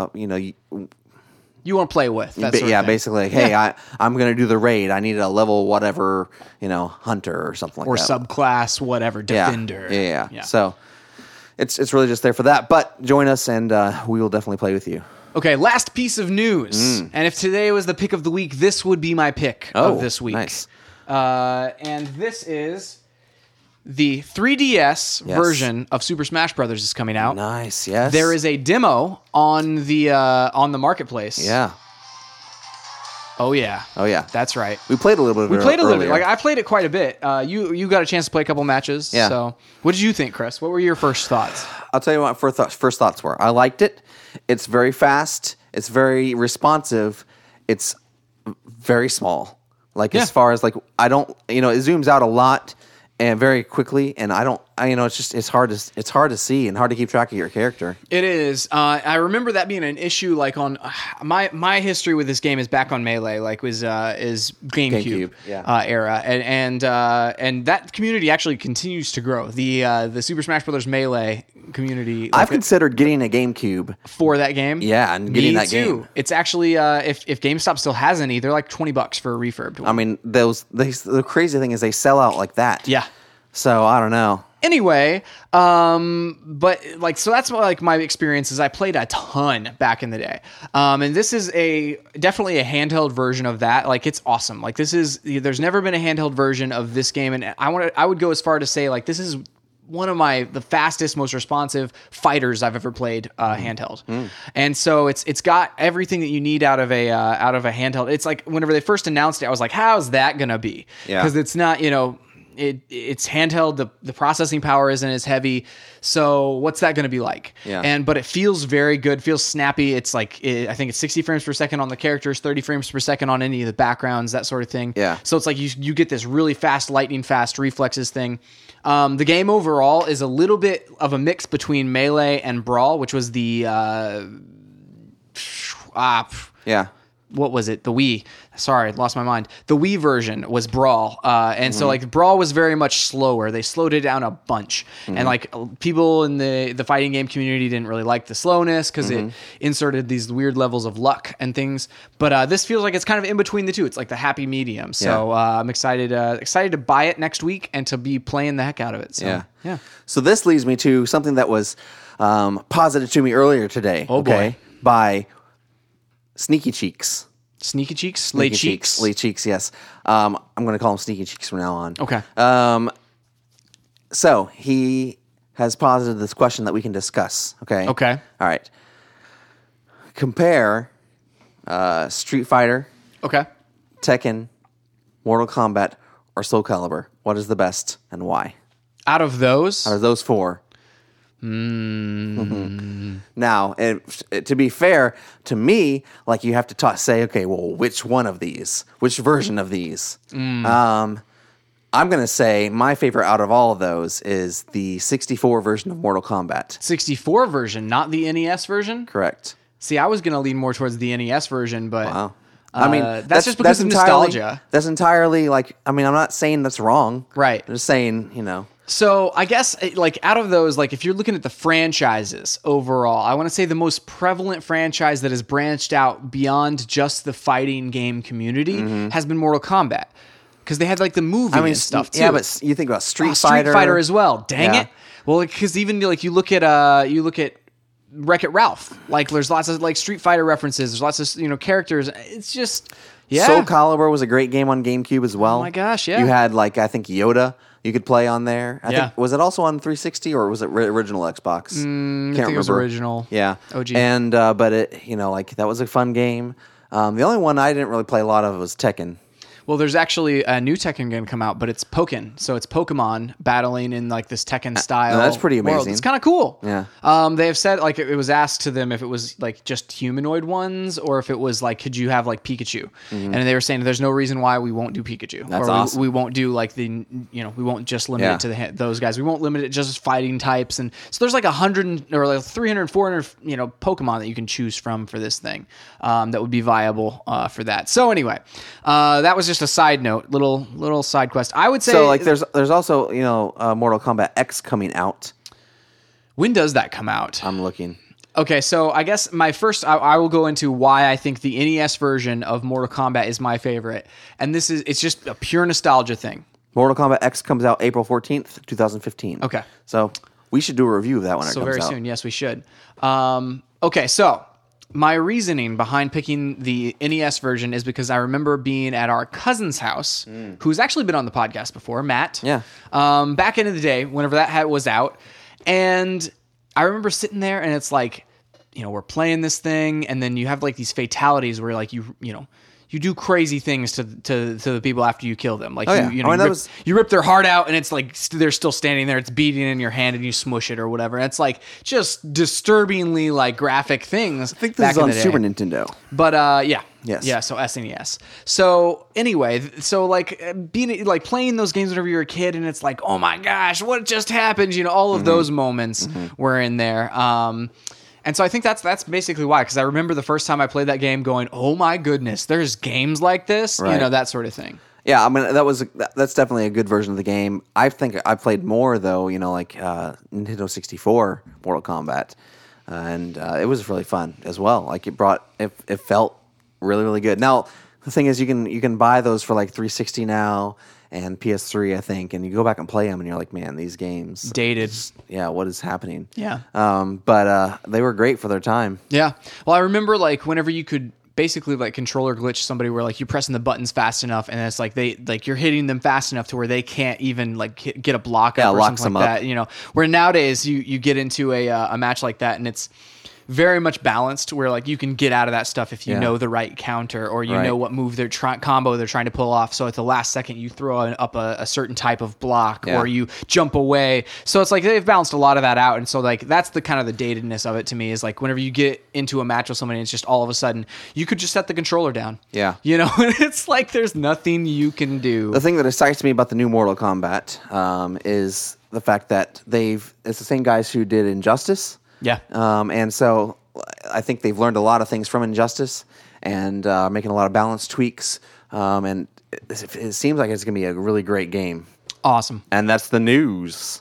You want to play with. That sort of thing. basically, like, hey, I'm going to do the raid. I need a level whatever, hunter or something like Or that. subclass, whatever, defender. Yeah. So it's really just there for that. But join us, and we will definitely play with you. Okay, last piece of news. And if today was the pick of the week, this would be my pick of this week. Nice. And this is the 3DS version of Super Smash Brothers is coming out. Nice. Yes. There is a demo on the marketplace. Yeah. Oh yeah. Oh yeah. That's right. We played a little bit. We played a little bit. earlier. Like I played it quite a bit. You got a chance to play a couple matches. Yeah. So what did you think, Chris? What were your first thoughts? I'll tell you what first thoughts were. I liked it. It's very fast. It's very responsive. It's very small. Like as far as like I don't, it zooms out a lot and very quickly, and it's hard to see and hard to keep track of your character. It is. I remember that being an issue. Like on my history with this game is back on Melee. Like is GameCube era, and that community actually continues to grow. The Super Smash Brothers Melee community. I've considered getting a GameCube for that game. Yeah, and getting Me that too. game. It's actually if GameStop still has any, they're like $20 for a refurbed one. I mean, the crazy thing is they sell out like that. Yeah. So I don't know. Anyway, but like, so that's like my experience is I played a ton back in the day. And this is definitely a handheld version of that. Like it's awesome. Like there's never been a handheld version of this game. And I would go as far to say like, this is one of the fastest, most responsive fighters I've ever played handheld. And so it's got everything that you need out of a handheld. It's like whenever they first announced it, I was like, how's that going to be? Yeah. Cause it's not, it's handheld. The processing power isn't as heavy. So what's that going to be like? Yeah. But it feels very good. Feels snappy. It's like I think it's 60 frames per second on the characters, 30 frames per second on any of the backgrounds, that sort of thing. Yeah. So it's like you get this really fast, lightning fast reflexes thing. The game overall is a little bit of a mix between Melee and Brawl, which was the Yeah. what was it? The Wii. Sorry, lost my mind. The Wii version was Brawl. And so like Brawl was very much slower. They slowed it down a bunch. And like people in the fighting game community didn't really like the slowness because it inserted these weird levels of luck and things. But this feels like it's kind of in between the two. It's like the happy medium. So I'm excited to buy it next week and to be playing the heck out of it. So, yeah. So this leads me to something that was posited to me earlier today. Oh, boy. By Sneaky Cheeks. Sneaky Cheeks? Lay Cheeks? Lay Cheeks, yes. I'm going to call him Sneaky Cheeks from now on. Okay. So he has posited this question that we can discuss. Okay. Okay. All right. Compare Street Fighter, Okay. Tekken, Mortal Kombat, or Soul Calibur. What is the best and why? Out of those? Out of those four. Now, to be fair to me, like you have to say, okay, well, which one of these? Which version of these? I'm going to say my favorite out of all of those is the 64 version of Mortal Kombat. 64 version, not the NES version? Correct. See, I was going to lean more towards the NES version, but Wow. I mean, that's just because of nostalgia. That's entirely like. I mean, I'm not saying that's wrong. Right. I'm just saying, you know. So I guess like out of those, like if you're looking at the franchises overall, I want to say the most prevalent franchise that has branched out beyond just the fighting game community has been Mortal Kombat. Because they had like the movie and stuff too. Yeah, but you think about Street Street Fighter as well. Dang it. Well, because even like you look at Wreck-It Ralph. Like there's lots of like Street Fighter references. There's lots of characters. It's just Soul Calibur was a great game on GameCube as well. Oh my gosh, yeah. You had like I think Yoda you could play on there. I think was it also on 360 or was it original Xbox? Can't remember. It was original. Yeah. OG. And but it like that was a fun game. The only one I didn't really play a lot of was Tekken. Well, there's actually a new Tekken game come out, but it's Pokken. So it's Pokemon battling in like this Tekken style. That's pretty amazing. World. It's kind of cool. Yeah. They have said like it was asked to them if it was like just humanoid ones or if it was like could you have like Pikachu? And they were saying there's no reason why we won't do Pikachu. That's or awesome. We won't do like we won't just limit it to those guys. We won't limit it just fighting types. And so there's like 100 or like 300, 400 Pokemon that you can choose from for this thing that would be viable for that. So anyway, that was just a side note, little side quest. I would say So like there's also Mortal Kombat X coming out. When does that come out? I'm looking. Okay, so I guess my first, I will go into why I think the NES version of Mortal Kombat is my favorite, and it's just a pure nostalgia thing. Mortal Kombat X comes out April 14th, 2015. Okay, so we should do a review of that when it comes out. So very soon, yes, we should. Okay, so my reasoning behind picking the NES version is because I remember being at our cousin's house, who's actually been on the podcast before, Matt. Yeah. Back in the day, whenever that was out, and I remember sitting there, and it's like, we're playing this thing, and then you have like these fatalities where like you do crazy things to the people after you kill them. Like you rip their heart out, and it's like they're still standing there. It's beating in your hand, and you smush it or whatever. And it's like just disturbingly like graphic things. I think this is on Super Nintendo. But Yes. Yeah, so SNES. So anyway, so like being like playing those games whenever you're a kid, and it's like, oh my gosh, what just happened? All of those moments were in there. And so I think that's basically why, because I remember the first time I played that game going, oh my goodness, there's games like this, right. that sort of thing. Yeah, I mean that's definitely a good version of the game. I think I played more though, like Nintendo 64 Mortal Kombat, and it was really fun as well. Like it felt really really good. Now the thing is, you can buy those for like 360 now and PS3, I think, and you go back and play them, and you're like, man, these games dated. Yeah, what is happening? Yeah. But they were great for their time. Yeah. Well, I remember like whenever you could basically like controller glitch somebody where like you're pressing the buttons fast enough, and it's like you're hitting them fast enough to where they can't even like get a block up or something like that. Where nowadays you get into a match like that, and it's very much balanced where like you can get out of that stuff if you know the right counter or you know what move combo they're trying to pull off. So at the last second you throw up a certain type of block or you jump away. So it's like they've balanced a lot of that out. And so like that's the kind of the datedness of it to me is like whenever you get into a match with somebody, it's just all of a sudden you could just set the controller down. Yeah. It's like there's nothing you can do. The thing that excites me about the new Mortal Kombat is the fact that it's the same guys who did Injustice. Yeah. And so I think they've learned a lot of things from Injustice and making a lot of balance tweaks. And it seems like it's going to be a really great game. Awesome. And that's the news.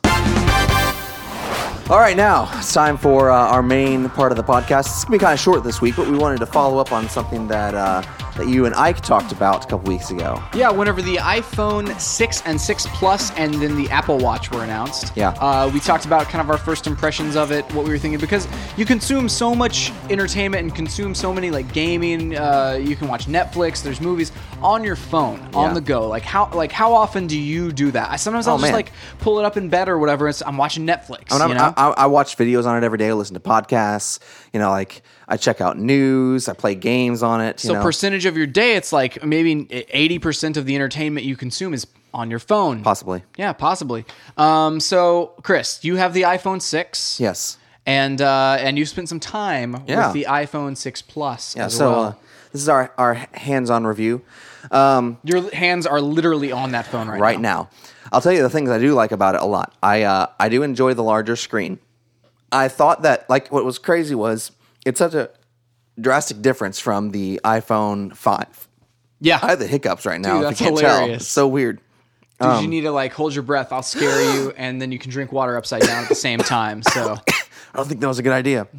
All right, now it's time for our main part of the podcast. It's going to be kind of short this week, but we wanted to follow up on something that you and Ike talked about a couple weeks ago. Yeah, whenever the iPhone 6 and 6 Plus and then the Apple Watch were announced. Yeah. We talked about kind of our first impressions of it, what we were thinking, because you consume so much entertainment and consume so many like gaming. You can watch Netflix. There's movies on your phone on the go. Like how often do you do that? Sometimes I'll just like pull it up in bed or whatever. I'm watching Netflix. I watch videos on it every day. I listen to podcasts. Like I check out news. I play games on it. So percentage of your day, it's like maybe 80% of the entertainment you consume is on your phone. Possibly. Yeah, possibly. So Chris, you have the iPhone 6. Yes. And you spent some time with the iPhone 6 Plus as well. This is our hands-on review. Your hands are literally on that phone right now. I'll tell you the things I do like about it a lot. I do enjoy the larger screen. I thought that like what was crazy was it's such a drastic difference from the iPhone 5. Yeah. I have the hiccups right now. Dude, if that's you can't hilarious. tell. It's so weird. Dude, you need to like hold your breath. I'll scare you, and then you can drink water upside down at the same time. So I don't think that was a good idea.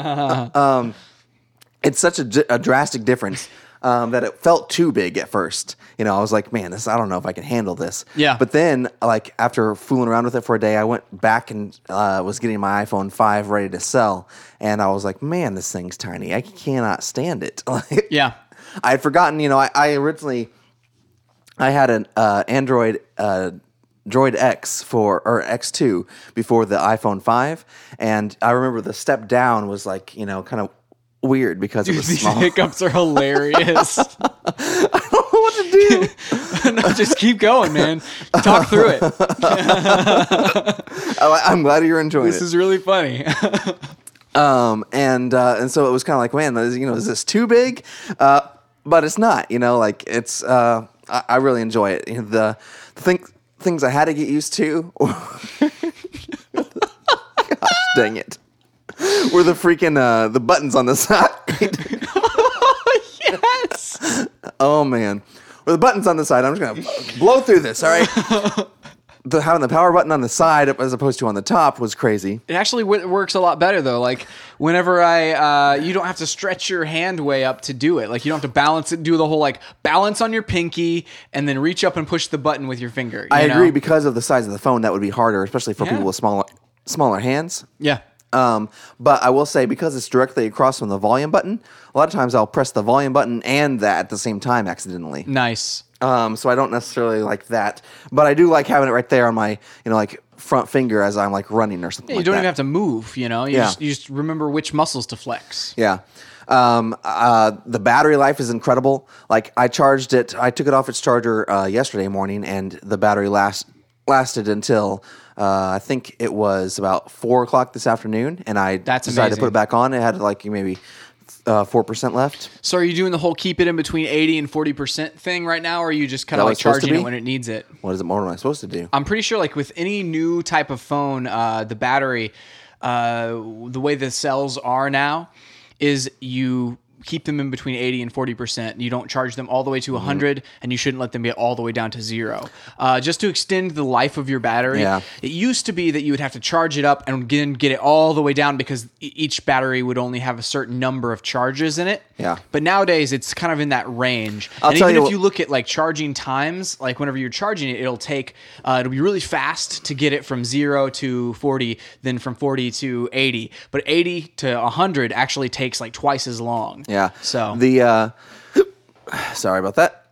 It's such a drastic difference that it felt too big at first. You know, I was like, man, I don't know if I can handle this. Yeah. But then, like, after fooling around with it for a day, I went back and was getting my iPhone 5 ready to sell. And I was like, man, this thing's tiny. I cannot stand it. yeah. I had forgotten, you know, I originally... I had an Android Droid X or X2 before the iPhone 5, and I remember the step down was like, you know, kind of weird because it was These small. hiccups are hilarious. I don't know what to do. No, just keep going, man. Talk through it. I'm glad you're enjoying This it. is really funny. And so it was kind of like, man, you know, is this too big? But it's not, you know, like it's. I really enjoy it. You know, the things I had to get used to. Gosh, dang it! Were the freaking the buttons on the side? Yes. Oh man, were the buttons on the side? I'm just gonna blow through this. All right. Having the power button on the side as opposed to on the top was crazy. It actually works a lot better though. Like whenever you don't have to stretch your hand way up to do it. Like you don't have to balance it, do the whole like balance on your pinky and then reach up and push the button with your finger. I know? agree, because of the size of the phone, that would be harder, especially for Yeah. people with smaller hands. Yeah. But I will say, because it's directly across from the volume button, a lot of times I'll press the volume button and that at the same time accidentally. Nice. So I don't necessarily like that, but I do like having it right there on my, you know, like front finger as I'm like running or something. Yeah, you like don't that. even have to move, you know? You just remember which muscles to flex. Yeah. The battery life is incredible. Like I took it off its charger yesterday morning, and the battery lasted until I think it was about 4:00 this afternoon, and I That's decided to amazing. put it back on. It had like maybe 4% left. So are you doing the whole keep it in between 80 and 40% thing right now, or are you just kind of that what like it's supposed to charging it be? when it needs it? What am I supposed to do? I'm pretty sure like with any new type of phone, the battery, the way the cells are now is you keep them in between 80 and 40%. You don't charge them all the way to 100, and you shouldn't let them get all the way down to 0. Just to extend the life of your battery. Yeah. It used to be that you would have to charge it up and then get it all the way down because each battery would only have a certain number of charges in it. Yeah. But nowadays it's kind of in that range. I'll and tell even you if what- you look at like charging times, like whenever you're charging it, it'll be really fast to get it from 0 to 40, then from 40 to 80. But 80 to 100 actually takes like twice as long. Yeah. So Sorry about that.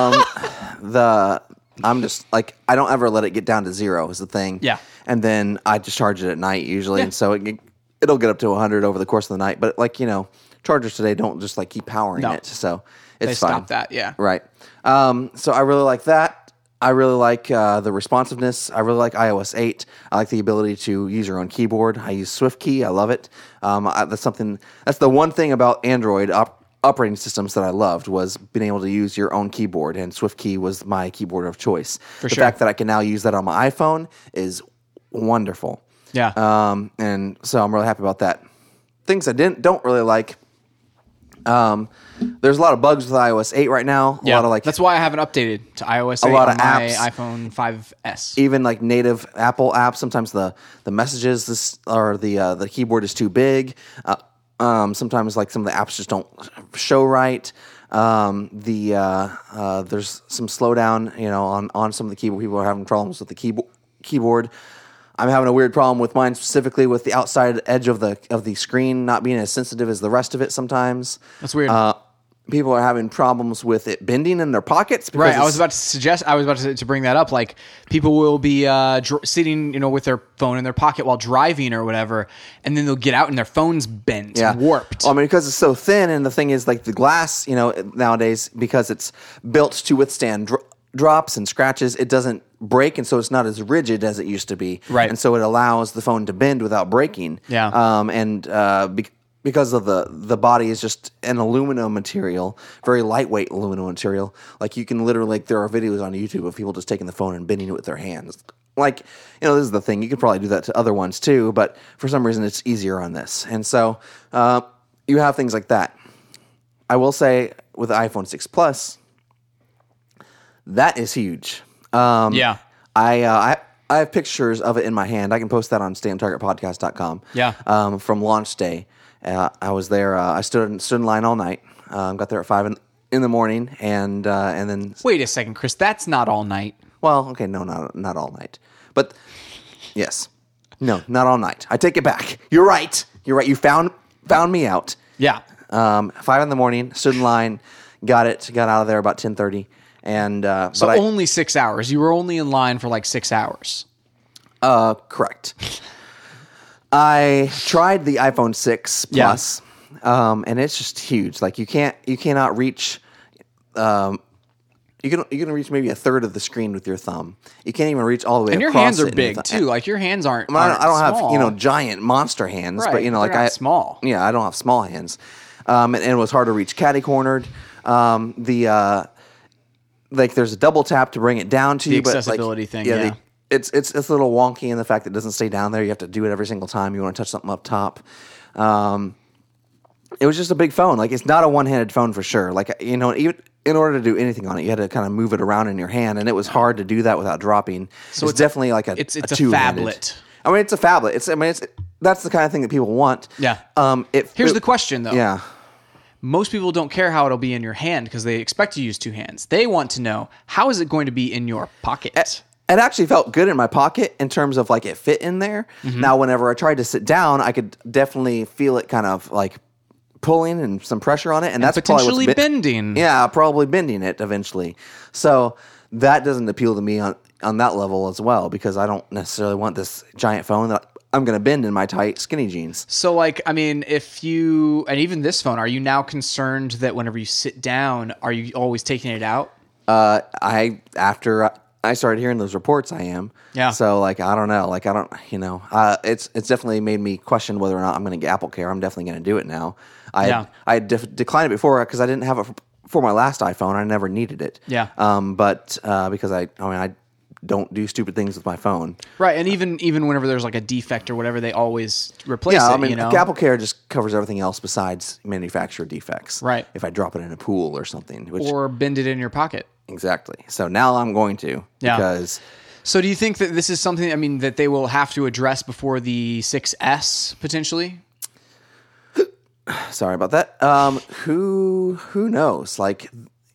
I'm just like, I don't ever let it get down to 0 is the thing. Yeah. And then I just charge it at night usually, Yeah. and so it'll get up to 100 over the course of the night. But like, you know, chargers today don't just like keep powering No. it, so it's they fine. stopped that. Yeah. Right. So I really like that. I really like the responsiveness. I really like iOS 8. I like the ability to use your own keyboard. I use SwiftKey. I love it. That's the one thing about Android operating systems that I loved, was being able to use your own keyboard, and SwiftKey was my keyboard of choice. The sure. fact that I can now use that on my iPhone is wonderful. Yeah. And so I'm really happy about that. Things I don't really like. There's a lot of bugs with iOS 8 right now. A lot of like that's why I haven't updated to iOS 8 lot on of my apps. iPhone 5S. even like native Apple apps. Sometimes the messages the keyboard is too big. Sometimes like some of the apps just don't show right. There's some slowdown, you know, on some of the keyboard. People are having problems with the keyboard. I'm having a weird problem with mine, specifically with the outside edge of the screen not being as sensitive as the rest of it sometimes. That's weird. People are having problems with it bending in their pockets. Because Right, I was about to bring that up. Like people will be sitting, you know, with their phone in their pocket while driving or whatever, and then they'll get out and their phone's bent, warped. Well, I mean, because it's so thin, and the thing is, like the glass, you know, nowadays, because it's built to withstand drops and scratches, it doesn't break, and so it's not as rigid as it used to be. Right. And so it allows the phone to bend without breaking. Yeah. Because of the body is just an aluminum material, very lightweight aluminum material. Like you can literally, like there are videos on YouTube of people just taking the phone and bending it with their hands. Like, you know, this is the thing. You could probably do that to other ones too, but for some reason it's easier on this. And so you have things like that. I will say with the iPhone 6 Plus, that is huge. Yeah. I have pictures of it in my hand. I can post that on stayontargetpodcast.com. Yeah. From launch day, I was there. I stood in line all night. Got there at 5 in the morning, and then Wait a second, Chris. That's not all night. well, okay, no, not all night, but yes, no, not all night. I take it back. You're right. You found me out. Yeah. 5 in the morning, stood in line, got out of there about 10:30, and So only 6 hours. You were only in line for like 6 hours. Correct. I tried the iPhone 6 Plus, and it's just huge. Like you cannot reach. You can reach maybe a third of the screen with your thumb. You can't even reach all the way. And your across hands are it big too. Like your hands aren't. I don't small. have giant monster hands, Right, but like they're not small. Yeah, I don't have small hands, and it was hard to reach catty cornered. Like there's a double tap to bring it down to you, but accessibility thing. Yeah. It's a little wonky in the fact that it doesn't stay down there. You have to do it every single time you want to touch something up top. It was just a big phone. Like it's not a one-handed phone for sure. Like even in order to do anything on it, you had to kind of move it around in your hand, and it was hard to do that without dropping. So it's definitely like it's a two-handed. phablet. I mean, it's a phablet. That's the kind of thing that people want. Yeah. Here's the question though. Yeah. Most people don't care how it'll be in your hand because they expect to use two hands. They want to know, how is it going to be in your pocket? It actually felt good in my pocket in terms of like it fit in there. Mm-hmm. Now, whenever I tried to sit down, I could definitely feel it kind of like pulling and some pressure on it, and that's potentially probably what's bending. Yeah, probably bending it eventually. So that doesn't appeal to me on that level as well, because I don't necessarily want this giant phone that I'm going to bend in my tight skinny jeans. So, like, I mean, and even this phone, are you now concerned that whenever you sit down, are you always taking it out? After I started hearing those reports, I am. Yeah. So, like, I don't know. Like, I don't, it's definitely made me question whether or not I'm going to get AppleCare. I'm definitely going to do it now. I declined it before because I didn't have it for my last iPhone. I never needed it. Yeah. But because I don't do stupid things with my phone. Right, and even whenever there's like a defect or whatever, they always replace it. Yeah, I mean, AppleCare just covers everything else besides manufacturer defects. Right. If I drop it in a pool or something. Or bend it in your pocket. Exactly. So now I'm going to. Yeah. Because... So do you think that this is something, I mean, that they will have to address before the 6S, potentially? Sorry about that. Who knows? Like,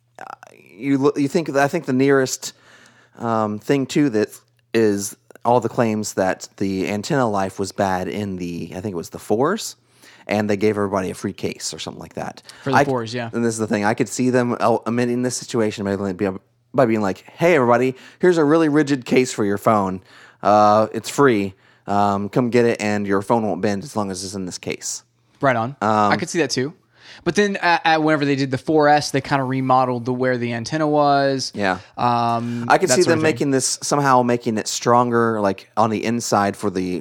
I think the nearest... thing too that is all the claims that the antenna life was bad in I think it was the 4s, and they gave everybody a free case or something like that. For the 4s, yeah. And this is the thing. I could see them amending this situation by being like, hey, everybody, here's a really rigid case for your phone. It's free. Come get it, and your phone won't bend as long as it's in this case. Right on. I could see that too. But then whenever they did the 4S, they kind of remodeled where the antenna was. Yeah. I could see them making it stronger, like on the inside for the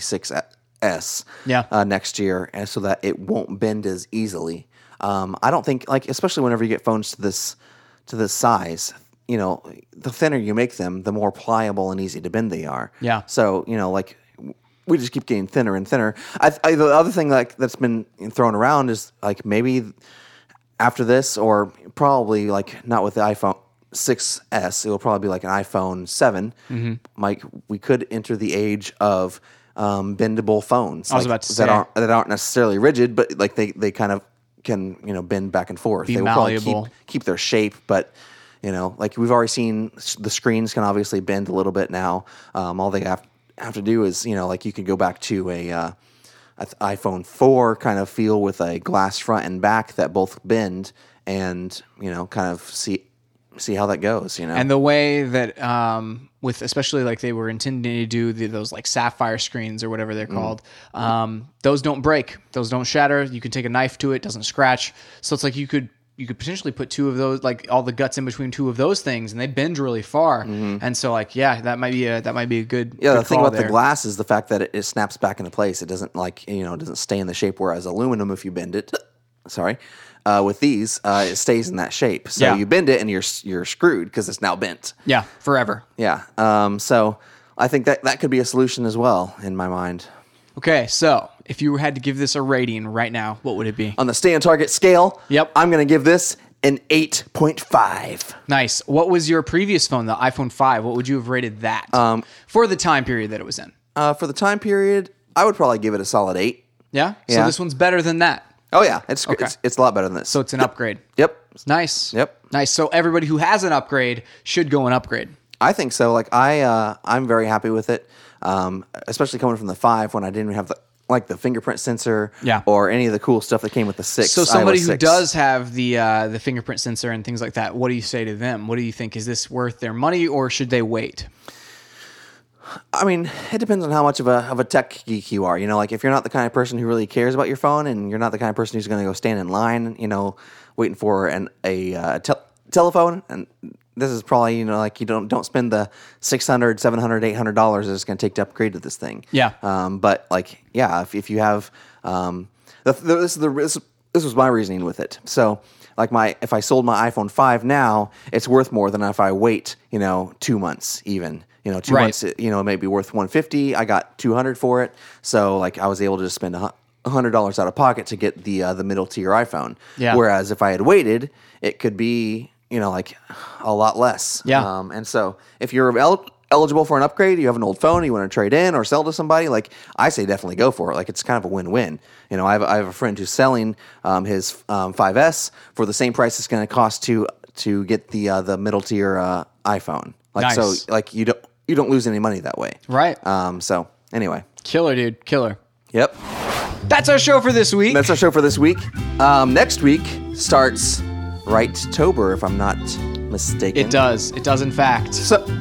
6S. Yeah. Next year, and so that it won't bend as easily. I don't think, like, especially whenever you get phones to this size, the thinner you make them, the more pliable and easy to bend they are. Yeah. So like, we just keep getting thinner and thinner. The other thing that's been thrown around is like maybe after this, or probably like not with the iPhone 6S, it will probably be like an iPhone 7. Mm-hmm. Like we could enter the age of bendable phones. I was about to say that aren't necessarily rigid, but like they kind of can bend back and forth. Be they will malleable. probably keep their shape, but. Like we've already seen, the screens can obviously bend a little bit now. All they have to do is, like you could go back to a iPhone 4 kind of feel with a glass front and back that both bend, and kind of see how that goes. And the way that with especially like they were intending to do those like sapphire screens or whatever they're called, those don't break, those don't shatter. You can take a knife to it, doesn't scratch. So it's like you could potentially put two of those, like all the guts in between two of those things, and they bend really far. Mm-hmm. And so, like, yeah, that might be a good. Yeah, good the thing about there. the glass is the fact that it snaps back into place. It doesn't it doesn't stay in the shape. Whereas aluminum, if you bend it, with these, it stays in that shape. So you bend it and you're screwed because it's now bent. Yeah, forever. Yeah. So I think that could be a solution as well in my mind. Okay, so if you had to give this a rating right now, what would it be? On the Stay on Target scale, Yep. I'm going to give this an 8.5. Nice. What was your previous phone, the iPhone 5? What would you have rated that for the time period that it was in? For the time period, I would probably give it a solid 8. Yeah? So Yeah. this one's better than that. Oh yeah, it's Okay. it's a lot better than this. So it's an upgrade. Yep. Nice. Yep. Nice. So everybody who has an upgrade should go and upgrade. I think so. Like I'm very happy with it, especially coming from the 5 when I didn't have the fingerprint sensor, Yeah. or any of the cool stuff that came with the 6. So somebody iOS who 6. does have the fingerprint sensor and things like that, what do you say to them? What do you think? Is this worth their money, or should they wait? I mean, it depends on how much of a tech geek you are. You know, like if you're not the kind of person who really cares about your phone, and you're not the kind of person who's going to go stand in line, you know, waiting for a telephone, and this is probably, you know, like you don't spend the $600, $700, $800 that it's going to take to upgrade to this thing. Yeah. But like, yeah, if you have, this was my reasoning with it. So like if I sold my iPhone 5 now, it's worth more than if I wait, you know, 2 months even. You know, 2 Right. months, you know, it may be worth $150. I got $200 for it. So like I was able to just spend $100 out of pocket to get the middle tier iPhone. Yeah. Whereas if I had waited, it could be, you know, like a lot less. Yeah. And so if you're eligible for an upgrade, you have an old phone, you want to trade in or sell to somebody, like I say definitely go for it. Like it's kind of a win-win. You know, I have a friend who's selling his 5S for the same price it's going to cost to get the middle tier iPhone. Like Nice. So like you don't lose any money that way. Right. So anyway. Killer, dude. Killer. Yep. That's our show for this week. That's our show for this week. Next week starts Right-tober, if I'm not mistaken. It does. It does, in fact.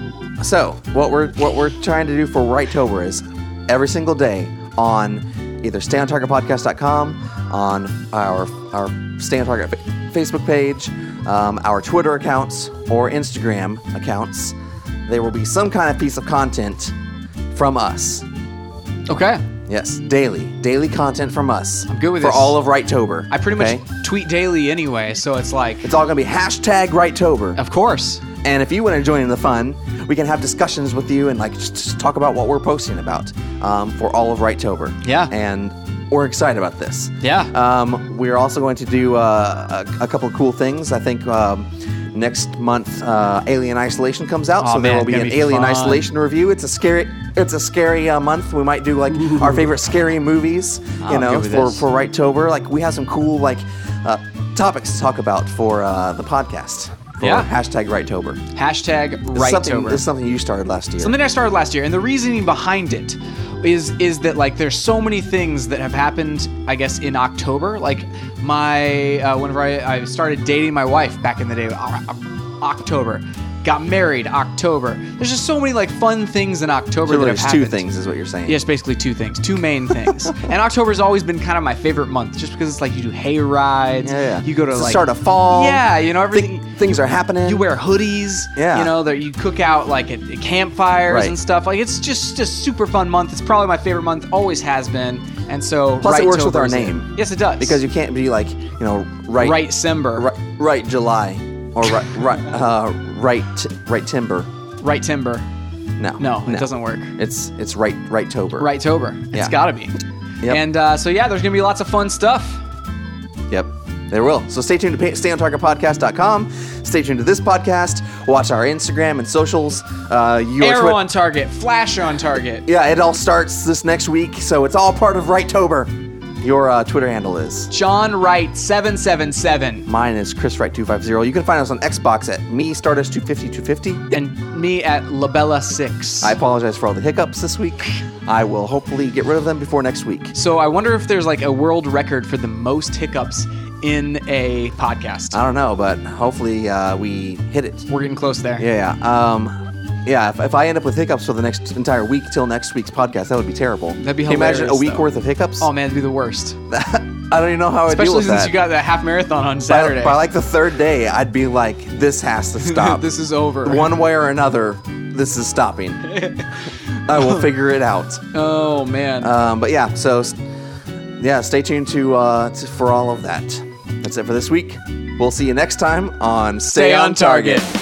So what we're trying to do for Right-tober is every single day on either stayontargetpodcast.com, on our Stay on Target Facebook page, our Twitter accounts, or Instagram accounts, there will be some kind of piece of content from us. Okay. Yes, daily content from us. I'm good with for this. all of Right-tober. I pretty much tweet daily anyway, so it's like, It's all going to be hashtag Right-tober. of course. And if you want to join in the fun, we can have discussions with you and like just talk about what we're posting about for all of Right-tober. Yeah. And we're excited about this. Yeah. We're also going to do a couple of cool things. I think next month Alien Isolation comes out, Oh, so there man, will be gonna an be Alien fun. Isolation review. It's a scary month. We might do like our favorite scary movies, I'm good with this. for Right-tober. Like we have some cool like topics to talk about for the podcast. For Yeah. hashtag Right-tober. Hashtag Right-tober. This is something you started last year. Something I started last year, and the reasoning behind it is that like there's so many things that have happened, I guess, in October. Like my whenever I started dating my wife back in the day, October. Got married, October. There's just so many like fun things in October So that have there's two happened. things, is what you're saying. Yes, basically two things, two main things. And October's always been kind of my favorite month, just because it's like you do hay rides, Yeah. you go to It's the like start of fall. yeah, you know everything. Things are happening. You wear hoodies, Yeah. you know, that you cook out like at campfires Right. and stuff. Like it's just a super fun month. It's probably my favorite month, always has been. And so Plus it works with our Right-tober is it. name. Yes, it does. Because you can't be like, you know, Right-cember, right July or right timber. Right-timber. No, it doesn't work. It's Right-tober. Right-tober. Yeah. It's gotta be. Yep. And so yeah, there's gonna be lots of fun stuff. Yep. There will. So stay tuned to stayontargetpodcast.com. Stay tuned to this podcast. Watch our Instagram and socials. Your Arrow on target, flash on target. Yeah, it all starts this next week, so it's all part of Right-tober. Your Twitter handle is. John Wright 777 Mine is Chris Wright 250. You can find us on Xbox at me Stardust 250. and me at Labella 6. I apologize for all the hiccups this week. I will hopefully get rid of them before next week. So I wonder if there's like a world record for the most hiccups in a podcast. I don't know, but hopefully we hit it. We're getting close there. Yeah. If I end up with hiccups for the next entire week till next week's podcast, that would be terrible. That'd be Can you imagine a hilarious, week though. worth of hiccups? Oh man, it'd be the worst. I don't even know how I'd deal Especially with since that. you got the half marathon on Saturday. By like the third day, I'd be like, this has to stop. This is over. One way or another, this is stopping. I will figure it out. Oh man. But yeah, so stay tuned to for all of that. That's it for this week. We'll see you next time on Stay on target.